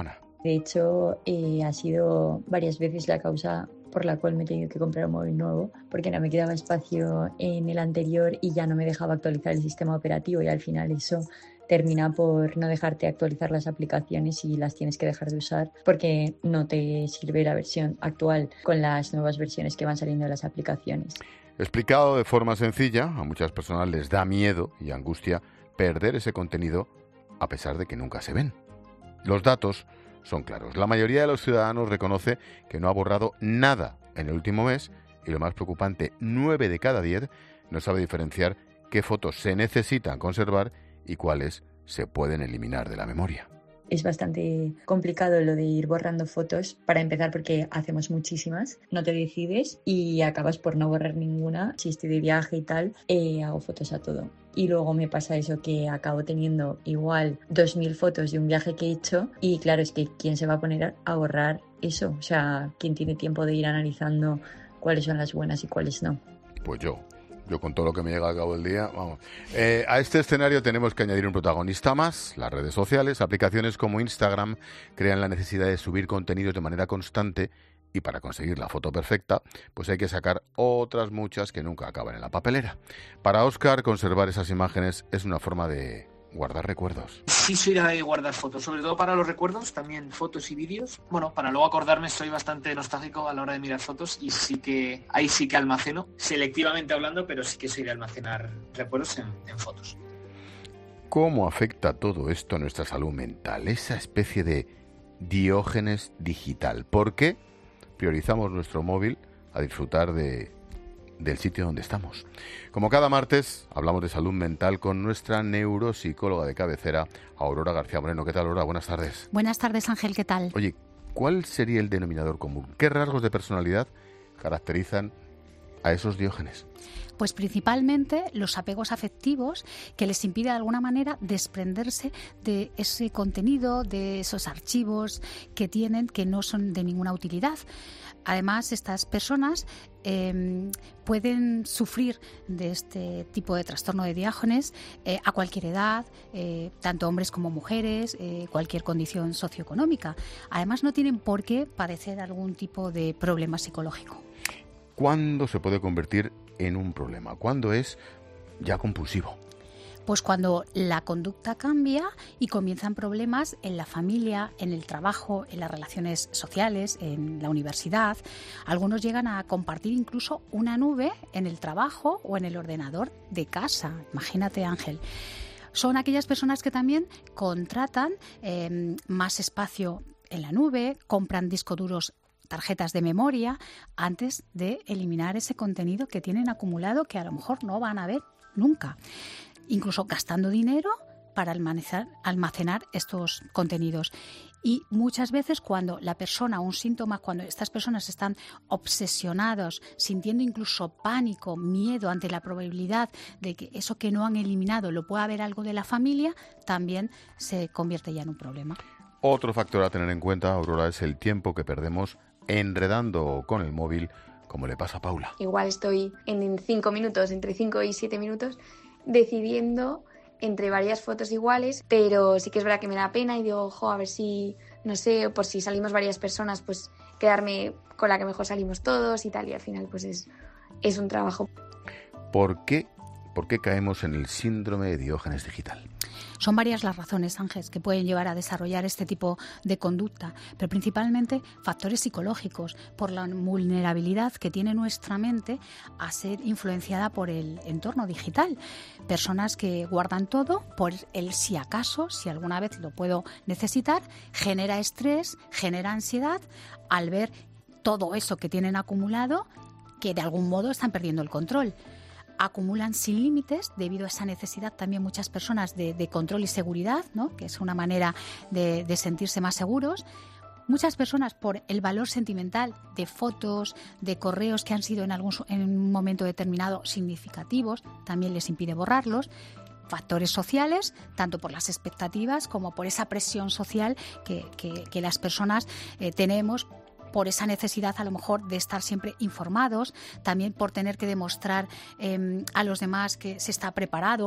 De hecho, ha sido varias veces la causa por la cual me he tenido que comprar un móvil nuevo, porque no me quedaba espacio en el anterior y ya no me dejaba actualizar el sistema operativo, y al final eso termina por no dejarte actualizar las aplicaciones y las tienes que dejar de usar porque no te sirve la versión actual con las nuevas versiones que van saliendo de las aplicaciones. Explicado de forma sencilla, a muchas personas les da miedo y angustia perder ese contenido a pesar de que nunca se ven. Los datos son claros. La mayoría de los ciudadanos reconoce que no ha borrado nada en el último mes y, lo más preocupante, 9 de cada 10 no sabe diferenciar qué fotos se necesitan conservar y cuáles se pueden eliminar de la memoria. Es bastante complicado lo de ir borrando fotos, para empezar porque hacemos muchísimas, no te decides y acabas por no borrar ninguna. Si estoy de viaje y tal, hago fotos a todo. Y luego me pasa eso, que acabo teniendo igual 2000 fotos de un viaje que he hecho y claro, es que ¿quién se va a poner a borrar eso? O sea, ¿quién tiene tiempo de ir analizando cuáles son las buenas y cuáles no? Pues yo con todo lo que me llega al cabo del día, vamos. A este escenario tenemos que añadir un protagonista más. Las redes sociales, aplicaciones como Instagram crean la necesidad de subir contenidos de manera constante y para conseguir la foto perfecta, pues hay que sacar otras muchas que nunca acaban en la papelera. Para Óscar, conservar esas imágenes es una forma de guardar recuerdos. Sí, soy de guardar fotos, sobre todo para los recuerdos, también fotos y vídeos. Bueno, para luego acordarme, soy bastante nostálgico a la hora de mirar fotos y ahí sí que almaceno, selectivamente hablando, pero sí que soy de almacenar recuerdos en fotos. ¿Cómo afecta todo esto a nuestra salud mental? Esa especie de Diógenes digital. ¿Por qué priorizamos nuestro móvil a disfrutar del sitio donde estamos? Como cada martes, hablamos de salud mental con nuestra neuropsicóloga de cabecera, Aurora García Moreno. ¿Qué tal, Aurora? Buenas tardes. Buenas tardes, Ángel. ¿Qué tal? Oye, ¿cuál sería el denominador común? ¿Qué rasgos de personalidad caracterizan a esos Diógenes? Pues principalmente los apegos afectivos, que les impide de alguna manera desprenderse de ese contenido, de esos archivos que tienen que no son de ninguna utilidad. Además, estas personas pueden sufrir de este tipo de trastorno de Diógenes a cualquier edad, tanto hombres como mujeres, cualquier condición socioeconómica. Además, no tienen por qué padecer algún tipo de problema psicológico. ¿Cuándo se puede convertir en un problema? ¿Cuándo es ya compulsivo? Pues cuando la conducta cambia y comienzan problemas en la familia, en el trabajo, en las relaciones sociales, en la universidad. Algunos llegan a compartir incluso una nube en el trabajo o en el ordenador de casa. Imagínate, Ángel. Son aquellas personas que también contratan más espacio en la nube, compran discos duros, tarjetas de memoria, antes de eliminar ese contenido que tienen acumulado que a lo mejor no van a ver nunca. Incluso gastando dinero para almacenar estos contenidos. Y muchas veces cuando la persona, un síntoma, cuando estas personas están obsesionados, sintiendo incluso pánico, miedo ante la probabilidad de que eso que no han eliminado lo pueda ver algo de la familia, también se convierte ya en un problema. Otro factor a tener en cuenta, Aurora, es el tiempo que perdemos enredando con el móvil, como le pasa a Paula. Igual estoy en 5 minutos, entre 5 y 7 minutos, decidiendo entre varias fotos iguales, pero sí que es verdad que me da pena y digo, ojo, a ver si, no sé, por si salimos varias personas, pues quedarme con la que mejor salimos todos y tal, y al final pues es un trabajo. ¿Por qué caemos en el síndrome de Diógenes digital? Son varias las razones, Ángel, que pueden llevar a desarrollar este tipo de conducta, pero principalmente factores psicológicos, por la vulnerabilidad que tiene nuestra mente a ser influenciada por el entorno digital. Personas que guardan todo por el si acaso, si alguna vez lo puedo necesitar, genera estrés, genera ansiedad al ver todo eso que tienen acumulado, que de algún modo están perdiendo el control. Acumulan sin límites debido a esa necesidad también muchas personas de control y seguridad, ¿no? Que es una manera de sentirse más seguros. Muchas personas por el valor sentimental de fotos, de correos que han sido en un momento determinado significativos, también les impide borrarlos. Factores sociales, tanto por las expectativas como por esa presión social que las personas tenemos, por esa necesidad a lo mejor de estar siempre informados, también por tener que demostrar a los demás que se está preparado.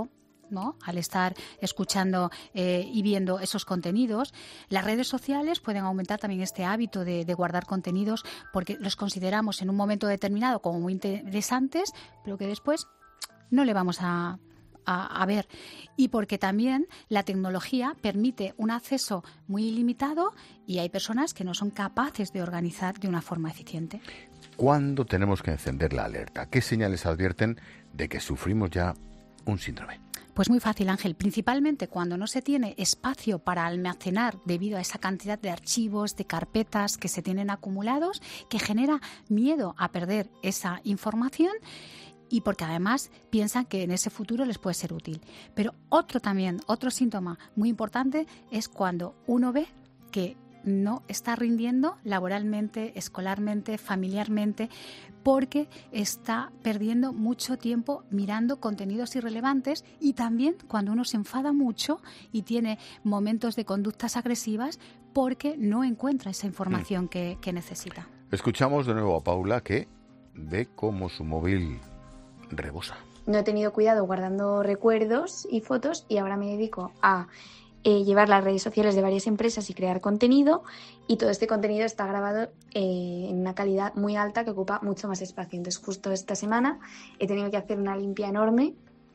¿no? Al estar escuchando y viendo esos contenidos. Las redes sociales pueden aumentar también este hábito de guardar contenidos porque los consideramos en un momento determinado como muy interesantes, pero que después no le vamos a ver, y porque también la tecnología permite un acceso muy ilimitado y hay personas que no son capaces de organizar de una forma eficiente. ¿Cuándo tenemos que encender la alerta? ¿Qué señales advierten de que sufrimos ya un síndrome? Pues muy fácil, Ángel. Principalmente cuando no se tiene espacio para almacenar debido a esa cantidad de archivos, de carpetas que se tienen acumulados, que genera miedo a perder esa información y porque además piensan que en ese futuro les puede ser útil. Pero otro síntoma muy importante es cuando uno ve que no está rindiendo laboralmente, escolarmente, familiarmente, porque está perdiendo mucho tiempo mirando contenidos irrelevantes, y también cuando uno se enfada mucho y tiene momentos de conductas agresivas porque no encuentra esa información que necesita. Escuchamos de nuevo a Paula, que ve cómo su móvil rebosa. No he tenido cuidado guardando recuerdos y fotos y ahora me dedico a llevar las redes sociales de varias empresas y crear contenido, y todo este contenido está grabado en una calidad muy alta que ocupa mucho más espacio. Entonces justo esta semana he tenido que hacer una limpia enorme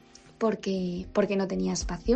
porque no tenía espacio.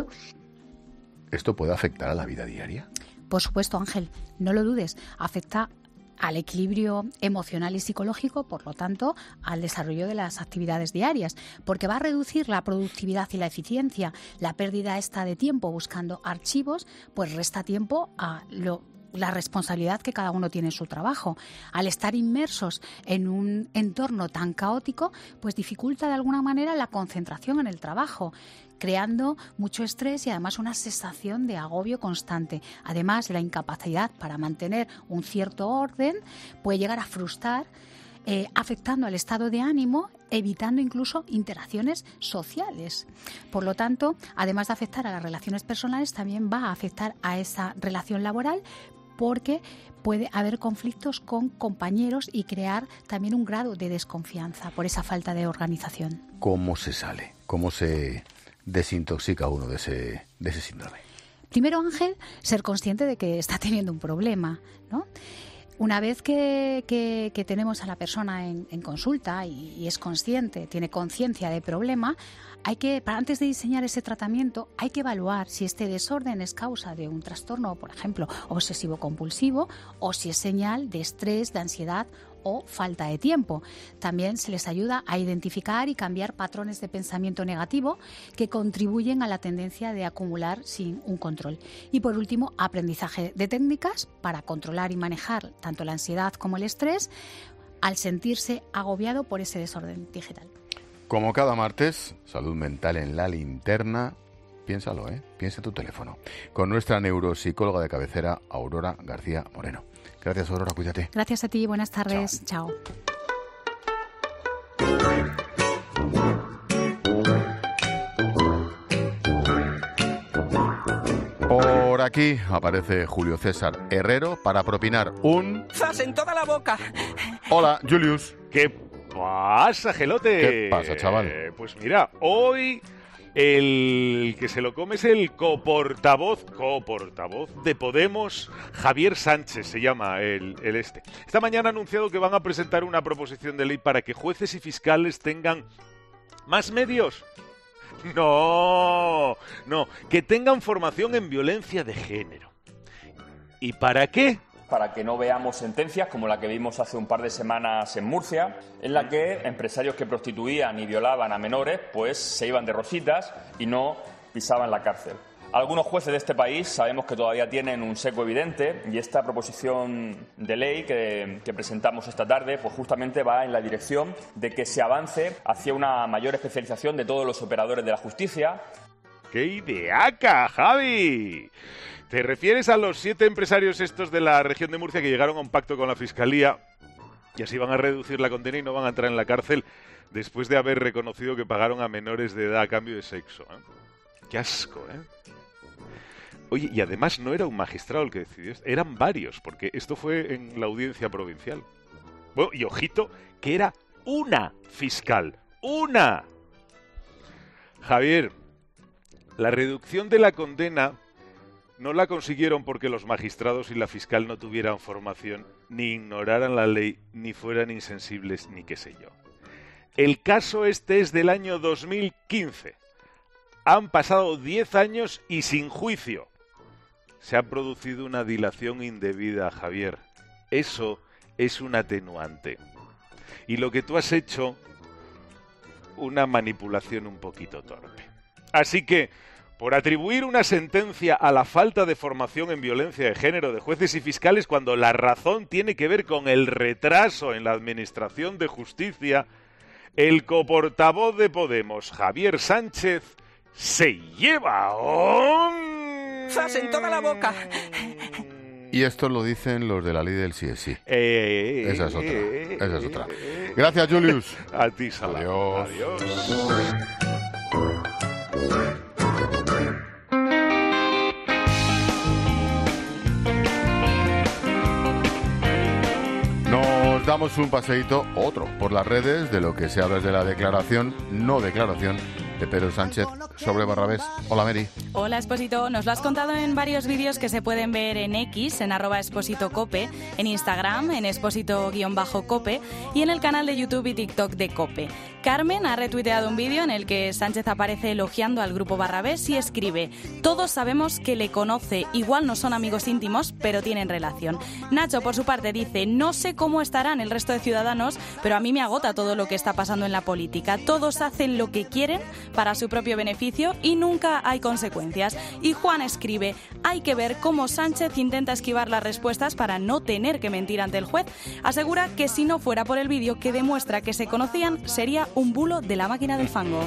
¿Esto puede afectar a la vida diaria? Por supuesto, Ángel, no lo dudes, afecta al equilibrio emocional y psicológico, por lo tanto, al desarrollo de las actividades diarias, porque va a reducir la productividad y la eficiencia. La pérdida esta de tiempo buscando archivos, pues resta tiempo a la responsabilidad que cada uno tiene en su trabajo. Al estar inmersos en un entorno tan caótico, pues dificulta de alguna manera la concentración en el trabajo, creando mucho estrés y además una sensación de agobio constante. Además, la incapacidad para mantener un cierto orden puede llegar a frustrar, afectando al estado de ánimo, evitando incluso interacciones sociales. Por lo tanto, además de afectar a las relaciones personales, también va a afectar a esa relación laboral, porque puede haber conflictos con compañeros y crear también un grado de desconfianza por esa falta de organización. ¿Cómo se sale? ¿Cómo se desintoxica uno de ese síndrome? Primero, Ángel, ser consciente de que está teniendo un problema, ¿no? Una vez que tenemos a la persona en consulta y es consciente, tiene conciencia del problema, antes de diseñar ese tratamiento, hay que evaluar si este desorden es causa de un trastorno, por ejemplo, obsesivo-compulsivo, o si es señal de estrés, de ansiedad o falta de tiempo. También se les ayuda a identificar y cambiar patrones de pensamiento negativo que contribuyen a la tendencia de acumular sin un control. Y por último, aprendizaje de técnicas para controlar y manejar tanto la ansiedad como el estrés al sentirse agobiado por ese desorden digital. Como cada martes, salud mental en la linterna. Piénsalo, piensa tu teléfono. Con nuestra neuropsicóloga de cabecera, Aurora García Moreno. Gracias, Aurora, cuídate. Gracias a ti, buenas tardes. Chao. Por aquí aparece Julio César Herrero para propinar un... ¡Zas en toda la boca! Hola, Julius. ¿Qué pasa, Gelote? ¿Qué pasa, chaval? Pues mira, hoy el que se lo come es el coportavoz de Podemos, Javier Sánchez se llama el este. Esta mañana ha anunciado que van a presentar una proposición de ley para que jueces y fiscales tengan más medios. No, que tengan formación en violencia de género. ¿Y para qué? Para que no veamos sentencias como la que vimos hace un par de semanas en Murcia, en la que empresarios que prostituían y violaban a menores pues se iban de rositas y no pisaban la cárcel. Algunos jueces de este país sabemos que todavía tienen un seco evidente, y esta proposición de ley que presentamos esta tarde pues justamente va en la dirección de que se avance hacia una mayor especialización de todos los operadores de la justicia. ¡Qué ideaca, Javi! ¿Te refieres a los 7 empresarios estos de la región de Murcia que llegaron a un pacto con la Fiscalía y así van a reducir la condena y no van a entrar en la cárcel después de haber reconocido que pagaron a menores de edad a cambio de sexo? ¡Qué asco, Oye, y además no era un magistrado el que decidió esto, eran varios, porque esto fue en la audiencia provincial. Bueno, y ojito, que era una fiscal, ¡una! Javier, La reducción de la condena no la consiguieron porque los magistrados y la fiscal no tuvieran formación, ni ignoraran la ley, ni fueran insensibles, ni qué sé yo. El caso este es del año 2015. Han pasado 10 años y sin juicio. Se ha producido una dilación indebida, Javier. Eso es un atenuante. Y lo que tú has hecho, una manipulación un poquito torpe. Así que, por atribuir una sentencia a la falta de formación en violencia de género de jueces y fiscales cuando la razón tiene que ver con el retraso en la administración de justicia, el coportavoz de Podemos, Javier Sánchez, se lleva ¡zas en toda la boca! Y esto lo dicen los de la ley del sí es sí. Esa es otra. Gracias, Julius. A ti, Salah. Adiós. Nos damos un paseíto, otro, por las redes de lo que se habla de la no declaración, de Pedro Sánchez sobre Barrabés. Hola, Mary. Hola, Expósito. Nos lo has contado en varios vídeos que se pueden ver en X, en @expósitocope, en Instagram, en expósito_cope y en el canal de YouTube y TikTok de Cope. Carmen ha retuiteado un vídeo en el que Sánchez aparece elogiando al grupo Barrabés y escribe: todos sabemos que le conoce, igual no son amigos íntimos, pero tienen relación. Nacho, por su parte, dice: no sé cómo estarán el resto de ciudadanos, pero a mí me agota todo lo que está pasando en la política. Todos hacen lo que quieren para su propio beneficio y nunca hay consecuencias. Y Juan escribe: hay que ver cómo Sánchez intenta esquivar las respuestas para no tener que mentir ante el juez. Asegura que si no fuera por el vídeo que demuestra que se conocían, sería un bulo de la máquina del fango.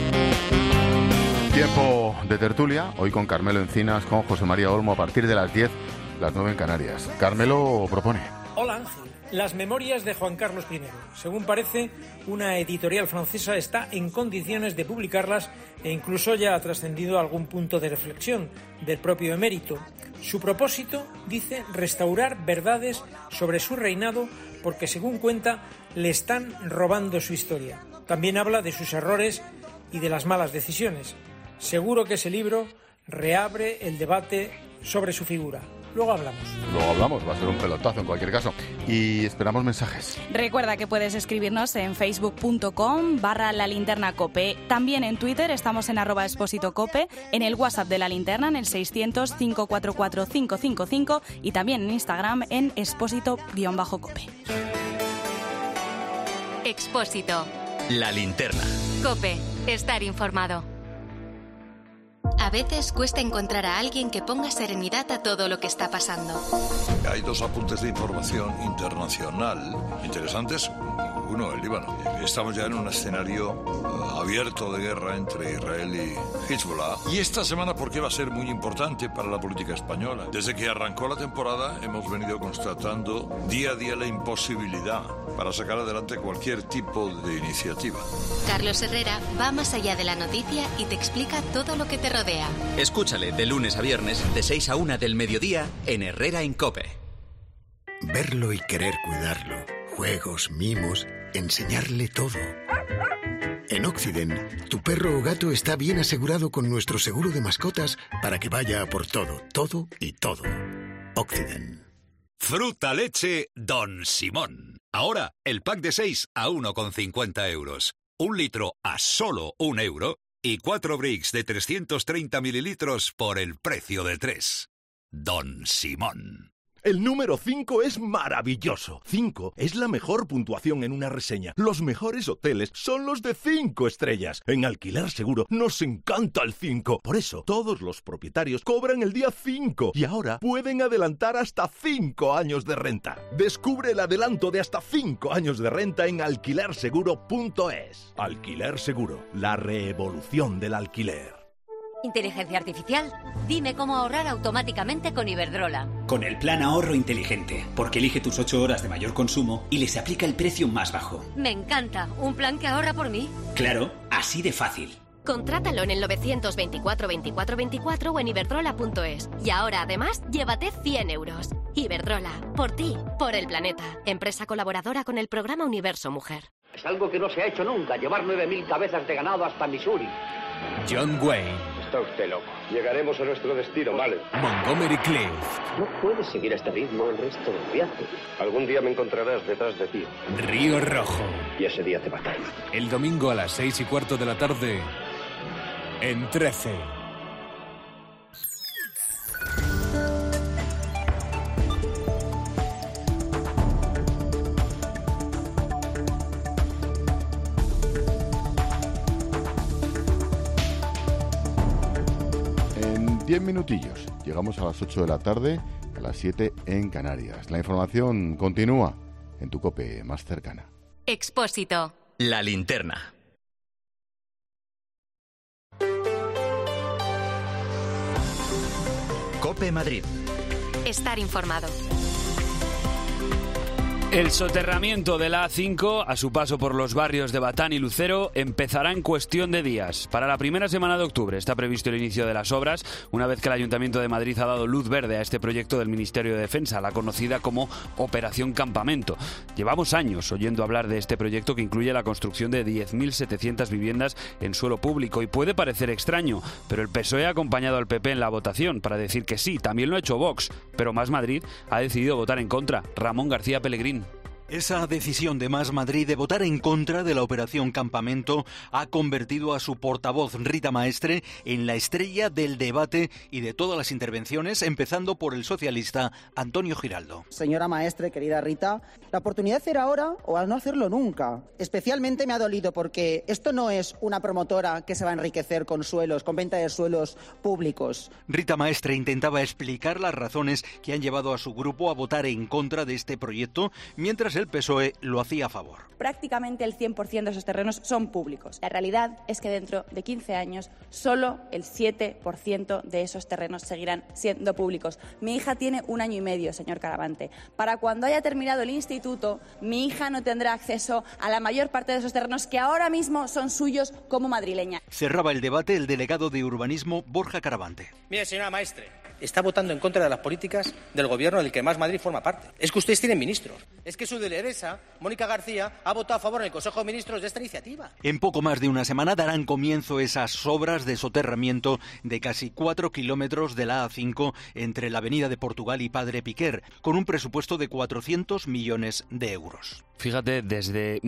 Tiempo de tertulia, hoy con Carmelo Encinas, con José María Olmo, a partir de las 10, las 9 en Canarias. Carmelo propone. Hola, Ángel. Las memorias de Juan Carlos I. Según parece, una editorial francesa está en condiciones de publicarlas e incluso ya ha trascendido algún punto de reflexión del propio emérito. Su propósito, dice, restaurar verdades sobre su reinado porque, según cuenta, le están robando su historia. También habla de sus errores y de las malas decisiones. Seguro que ese libro reabre el debate sobre su figura. Luego hablamos, va a ser un pelotazo en cualquier caso. Y esperamos mensajes. Recuerda que puedes escribirnos en facebook.com/lalinternacope. También en Twitter estamos en @expósitocope, en el WhatsApp de La Linterna en el 600-544-555 y también en Instagram en expósito_cope. Expósito. La Linterna. Cope. Estar informado. A veces cuesta encontrar a alguien que ponga serenidad a todo lo que está pasando. Hay dos apuntes de información internacional interesantes. Uno, el Líbano. Estamos ya en un escenario abierto de guerra entre Israel y Hezbollah. Y esta semana, porque va a ser muy importante para la política española. Desde que arrancó la temporada, hemos venido constatando día a día la imposibilidad para sacar adelante cualquier tipo de iniciativa. Carlos Herrera va más allá de la noticia y te explica todo lo que te rodea. Escúchale de lunes a viernes, de 6 a 1 del mediodía, en Herrera en Cope. Verlo y querer cuidarlo. Juegos, mimos, enseñarle todo. En Occident, tu perro o gato está bien asegurado con nuestro seguro de mascotas para que vaya a por todo, todo y todo. Occident. Fruta leche Don Simón. Ahora, el pack de 6 a 1,50 euros. 1 litro a solo 1 euro y 4 bricks de 330 mililitros por el precio de 3. Don Simón. El número 5 es maravilloso. 5 es la mejor puntuación en una reseña. Los mejores hoteles son los de 5 estrellas. En Alquiler Seguro nos encanta el 5. Por eso, todos los propietarios cobran el día 5 y ahora pueden adelantar hasta 5 años de renta. Descubre el adelanto de hasta 5 años de renta en alquilerseguro.es. Alquiler Seguro, la revolución del alquiler. Inteligencia artificial, dime cómo ahorrar automáticamente con Iberdrola. Con el plan ahorro inteligente, porque elige tus 8 horas de mayor consumo y les aplica el precio más bajo. Me encanta, un plan que ahorra por mí. Claro, así de fácil. Contrátalo en el 924 24 24 o en iberdrola.es. Y ahora, además, llévate 100 euros. Iberdrola, por ti, por el planeta. Empresa colaboradora con el programa Universo Mujer. Es algo que no se ha hecho nunca, llevar 9.000 cabezas de ganado hasta Missouri. John Wayne, Está usted loco. Llegaremos a nuestro destino, Mallet. Montgomery Clift. No puedes seguir a este ritmo el resto del viaje. Algún día me encontrarás detrás de ti. Río Rojo. Y ese día te mataré. El domingo a las 6:15 de la tarde en 13. En 10 minutillos llegamos a las 8 de la tarde, a las 7 en Canarias. La información continúa en tu COPE más cercana. Expósito. La linterna. COPE Madrid. Estar informado. El soterramiento de la A5, a su paso por los barrios de Batán y Lucero, empezará en cuestión de días. Para la primera semana de octubre está previsto el inicio de las obras, una vez que el Ayuntamiento de Madrid ha dado luz verde a este proyecto del Ministerio de Defensa, la conocida como Operación Campamento. Llevamos años oyendo hablar de este proyecto que incluye la construcción de 10.700 viviendas en suelo público y puede parecer extraño, pero el PSOE ha acompañado al PP en la votación para decir que sí, también lo ha hecho Vox, pero Más Madrid ha decidido votar en contra. Ramón García Pellegrín. Esa decisión de Más Madrid de votar en contra de la Operación Campamento ha convertido a su portavoz Rita Maestre en la estrella del debate y de todas las intervenciones, empezando por el socialista Antonio Giraldo. Señora Maestre, querida Rita, la oportunidad era ahora o al no hacerlo nunca. Especialmente me ha dolido porque esto no es una promotora que se va a enriquecer con suelos, con venta de suelos públicos. Rita Maestre intentaba explicar las razones que han llevado a su grupo a votar en contra de este proyecto, mientras el PSOE lo hacía a favor. Prácticamente el 100% de esos terrenos son públicos. La realidad es que dentro de 15 años solo el 7% de esos terrenos seguirán siendo públicos. Mi hija tiene 1 año y medio, señor Caravante. Para cuando haya terminado el instituto, mi hija no tendrá acceso a la mayor parte de esos terrenos que ahora mismo son suyos como madrileña. Cerraba el debate el delegado de urbanismo Borja Caravante. Mire, señora Maestre, está votando en contra de las políticas del gobierno del que Más Madrid forma parte. Es que ustedes tienen ministros. Es que su lideresa, Mónica García, ha votado a favor en el Consejo de Ministros de esta iniciativa. En poco más de una semana darán comienzo esas obras de soterramiento de casi 4 kilómetros de la A5 entre la Avenida de Portugal y Padre Piquer, con un presupuesto de 400 millones de euros. Fíjate, desde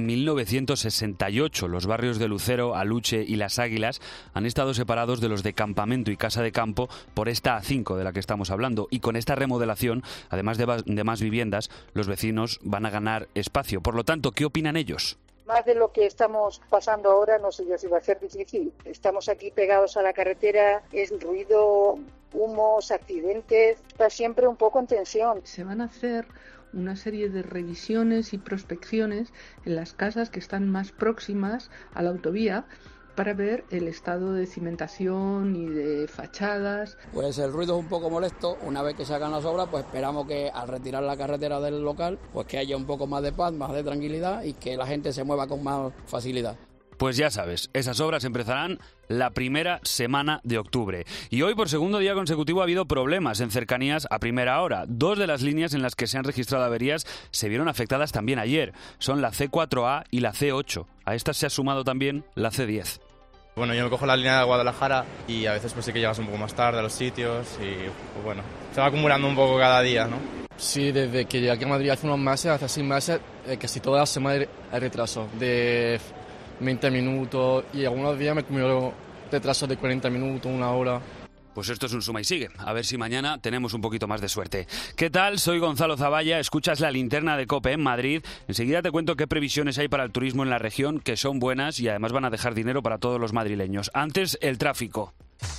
1968 los barrios de Lucero, Aluche y Las Águilas han estado separados de los de Campamento y Casa de Campo por esta A5 de la que estamos hablando, y con esta remodelación, además de más viviendas, los vecinos van a ganar espacio. Por lo tanto, ¿qué opinan ellos? Más de lo que estamos pasando ahora, no sé yo si va a ser difícil. Estamos aquí pegados a la carretera, es ruido, humos, accidentes, está siempre un poco en tensión. Se van a hacer una serie de revisiones y prospecciones en las casas que están más próximas a la autovía para ver el estado de cimentación y de fachadas. Pues el ruido es un poco molesto. Una vez que se hagan las obras, pues esperamos que al retirar la carretera del local, pues que haya un poco más de paz, más de tranquilidad y que la gente se mueva con más facilidad. Pues ya sabes, esas obras empezarán la primera semana de octubre. Y hoy, por segundo día consecutivo, ha habido problemas en cercanías a primera hora. 2 de las líneas en las que se han registrado averías se vieron afectadas también ayer. Son la C4A y la C8. A estas se ha sumado también la C10. Bueno, yo me cojo la línea de Guadalajara y a veces pues sí que llegas un poco más tarde a los sitios y pues bueno, se va acumulando un poco cada día, ¿no? Sí, desde que llegué aquí a Madrid hace unos meses, hace 6 meses, casi todas las semanas hay retraso de 20 minutos y algunos días me comí retrasos de 40 minutos, 1 hora. Pues esto es un suma y sigue. A ver si mañana tenemos un poquito más de suerte. ¿Qué tal? Soy Gonzalo Zavalla. Escuchas la linterna de COPE en Madrid. Enseguida te cuento qué previsiones hay para el turismo en la región, que son buenas y además van a dejar dinero para todos los madrileños. Antes, el tráfico.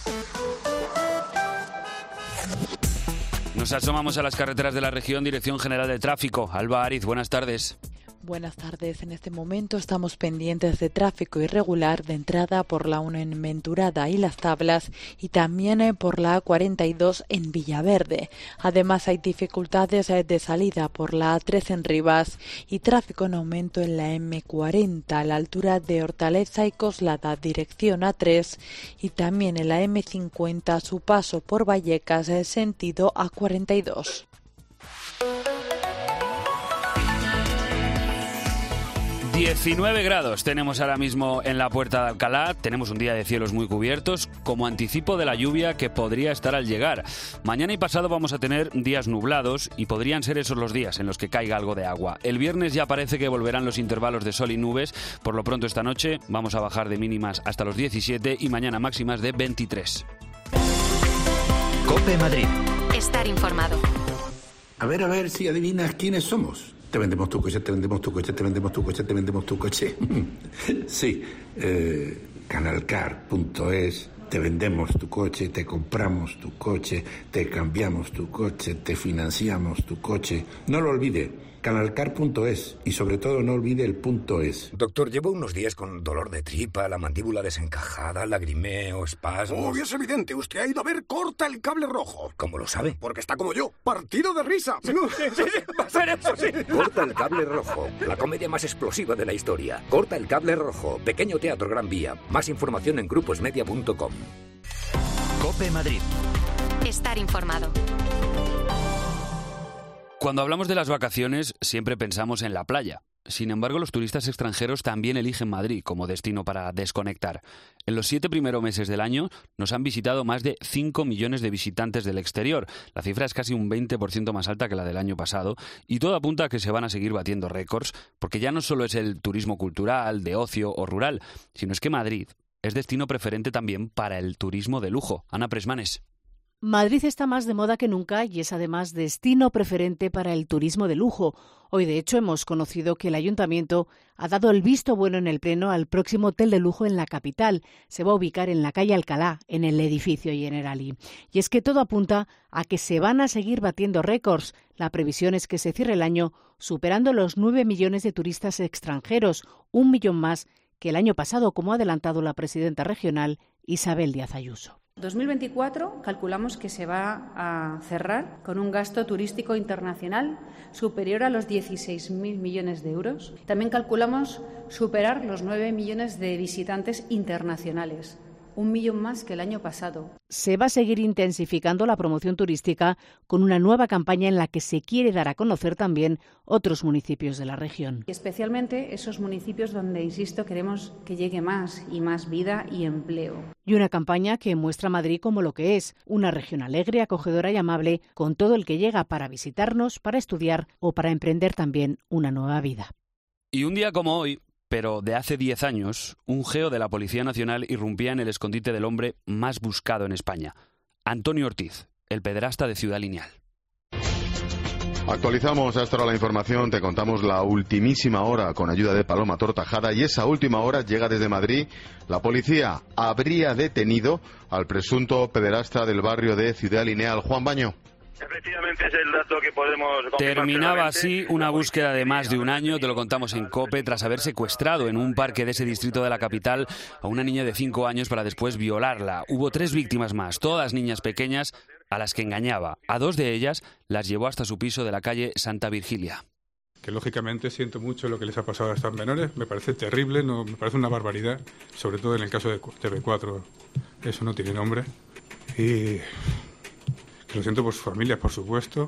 Nos asomamos a las carreteras de la región, Dirección General de Tráfico. Alba Ariz, buenas tardes. Buenas tardes. En este momento estamos pendientes de tráfico irregular de entrada por la 1 en Venturada y Las Tablas y también por la A42 en Villaverde. Además hay dificultades de salida por la A3 en Rivas y tráfico en aumento en la M40 a la altura de Hortaleza y Coslada dirección A3 y también en la M50 a su paso por Vallecas sentido A42. 19 grados tenemos ahora mismo en la Puerta de Alcalá. Tenemos un día de cielos muy cubiertos, como anticipo de la lluvia que podría estar al llegar. Mañana y pasado vamos a tener días nublados y podrían ser esos los días en los que caiga algo de agua. El viernes ya parece que volverán los intervalos de sol y nubes. Por lo pronto esta noche vamos a bajar de mínimas hasta los 17 y mañana máximas de 23. COPE Madrid. Estar informado. A ver si adivinas quiénes somos. Te vendemos tu coche, te vendemos tu coche, te vendemos tu coche, te vendemos tu coche. Sí, canalcar.es, te vendemos tu coche, te compramos tu coche, te cambiamos tu coche, te financiamos tu coche. No lo olvide, canalcar.es, y sobre todo no olvide el .es. Doctor, llevo unos días con dolor de tripa, la mandíbula desencajada, lagrimeo, espasmos... Es evidente, usted ha ido a ver Corta el Cable Rojo. ¿Cómo lo sabe? Porque está como yo, partido de risa. Sí, va a ser eso, sí. Corta el Cable Rojo, la comedia más explosiva de la historia. Corta el Cable Rojo, Pequeño Teatro Gran Vía. Más información en gruposmedia.com. COPE Madrid. Estar informado. Cuando hablamos de las vacaciones, siempre pensamos en la playa. Sin embargo, los turistas extranjeros también eligen Madrid como destino para desconectar. En los 7 primeros meses del año nos han visitado más de 5 millones de visitantes del exterior. La cifra es casi un 20% más alta que la del año pasado y todo apunta a que se van a seguir batiendo récords, porque ya no solo es el turismo cultural, de ocio o rural, sino es que Madrid es destino preferente también para el turismo de lujo. Ana Presmanes. Madrid está más de moda que nunca y es además destino preferente para el turismo de lujo. Hoy, de hecho, hemos conocido que el Ayuntamiento ha dado el visto bueno en el Pleno al próximo hotel de lujo en la capital. Se va a ubicar en la calle Alcalá, en el edificio Generali. Y es que todo apunta a que se van a seguir batiendo récords. La previsión es que se cierre el año superando los 9 millones de turistas extranjeros, 1 millón más que el año pasado, como ha adelantado la presidenta regional Isabel Díaz Ayuso. 2024 calculamos que se va a cerrar con un gasto turístico internacional superior a los 16.000 millones de euros. También calculamos superar los 9 millones de visitantes internacionales, 1 millón más que el año pasado. Se va a seguir intensificando la promoción turística con una nueva campaña en la que se quiere dar a conocer también otros municipios de la región. Especialmente esos municipios donde, insisto, queremos que llegue más y más vida y empleo. Y una campaña que muestra a Madrid como lo que es, una región alegre, acogedora y amable, con todo el que llega para visitarnos, para estudiar o para emprender también una nueva vida. Y un día como hoy, pero de hace 10 años, un geo de la Policía Nacional irrumpía en el escondite del hombre más buscado en España, Antonio Ortiz, el pederasta de Ciudad Lineal. Actualizamos hasta ahora la información, te contamos la ultimísima hora con ayuda de Paloma Tortajada, y esa última hora llega desde Madrid. La policía habría detenido al presunto pederasta del barrio de Ciudad Lineal. Juan Baño. Efectivamente es el dato que podemos confirmar. Terminaba así una búsqueda de más de un año, te lo contamos en COPE, tras haber secuestrado en un parque de ese distrito de la capital a una niña de 5 años para después violarla. Hubo 3 víctimas más, todas niñas pequeñas a las que engañaba. A 2 de ellas las llevó hasta su piso de la calle Santa Virgilia. Que lógicamente siento mucho lo que les ha pasado a estas menores, me parece terrible, me parece una barbaridad, sobre todo en el caso de TV4, eso no tiene nombre. Y que lo siento por sus familias, por supuesto,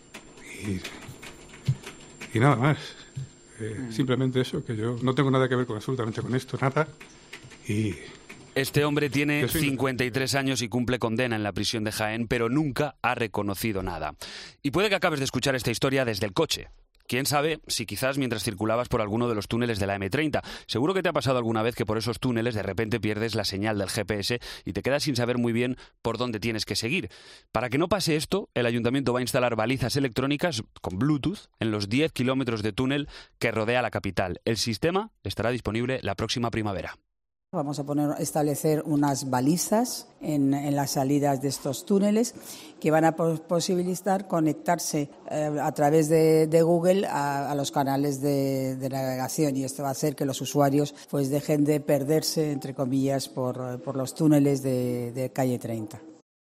y nada más. Simplemente eso, que yo no tengo nada que ver absolutamente con esto, nada. Y este hombre tiene 53 años y cumple condena en la prisión de Jaén, pero nunca ha reconocido nada. Y puede que acabes de escuchar esta historia desde el coche. Quién sabe si quizás mientras circulabas por alguno de los túneles de la M30. Seguro que te ha pasado alguna vez que por esos túneles de repente pierdes la señal del GPS y te quedas sin saber muy bien por dónde tienes que seguir. Para que no pase esto, el Ayuntamiento va a instalar balizas electrónicas con Bluetooth en los 10 kilómetros de túnel que rodea la capital. El sistema estará disponible la próxima primavera. Vamos a establecer unas balizas en las salidas de estos túneles que van a posibilitar conectarse a través de Google a los canales de navegación, y esto va a hacer que los usuarios pues dejen de perderse, entre comillas, por los túneles de calle 30.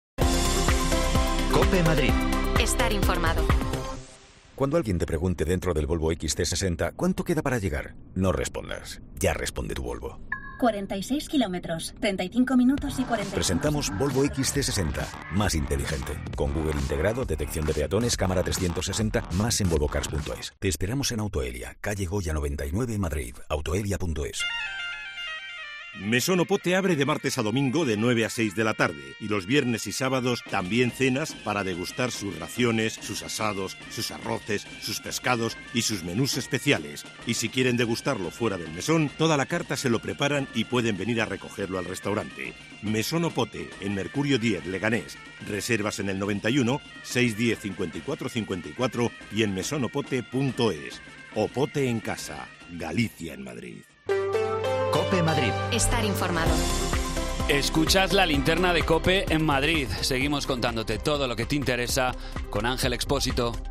COPE Madrid. Estar informado. Cuando alguien te pregunte dentro del Volvo XC60 ¿cuánto queda para llegar? No respondas. Ya responde tu Volvo. 46 kilómetros, 35 minutos y 40. Presentamos Volvo XC60, más inteligente. Con Google integrado, detección de peatones, cámara 360, más en volvocars.es. Te esperamos en Autoelia, calle Goya 99, Madrid. Autoelia.es. Mesón Opote abre de martes a domingo de 9 a 6 de la tarde y los viernes y sábados también cenas para degustar sus raciones, sus asados, sus arroces, sus pescados y sus menús especiales. Y si quieren degustarlo fuera del mesón, toda la carta se lo preparan y pueden venir a recogerlo al restaurante. Mesón Opote, en Mercurio 10, Leganés. Reservas en el 91 610 54 54 y en mesonopote.es. Opote en casa, Galicia en Madrid. COPE Madrid. Estar informado. Escuchas la linterna de COPE en Madrid. Seguimos contándote todo lo que te interesa con Ángel Expósito.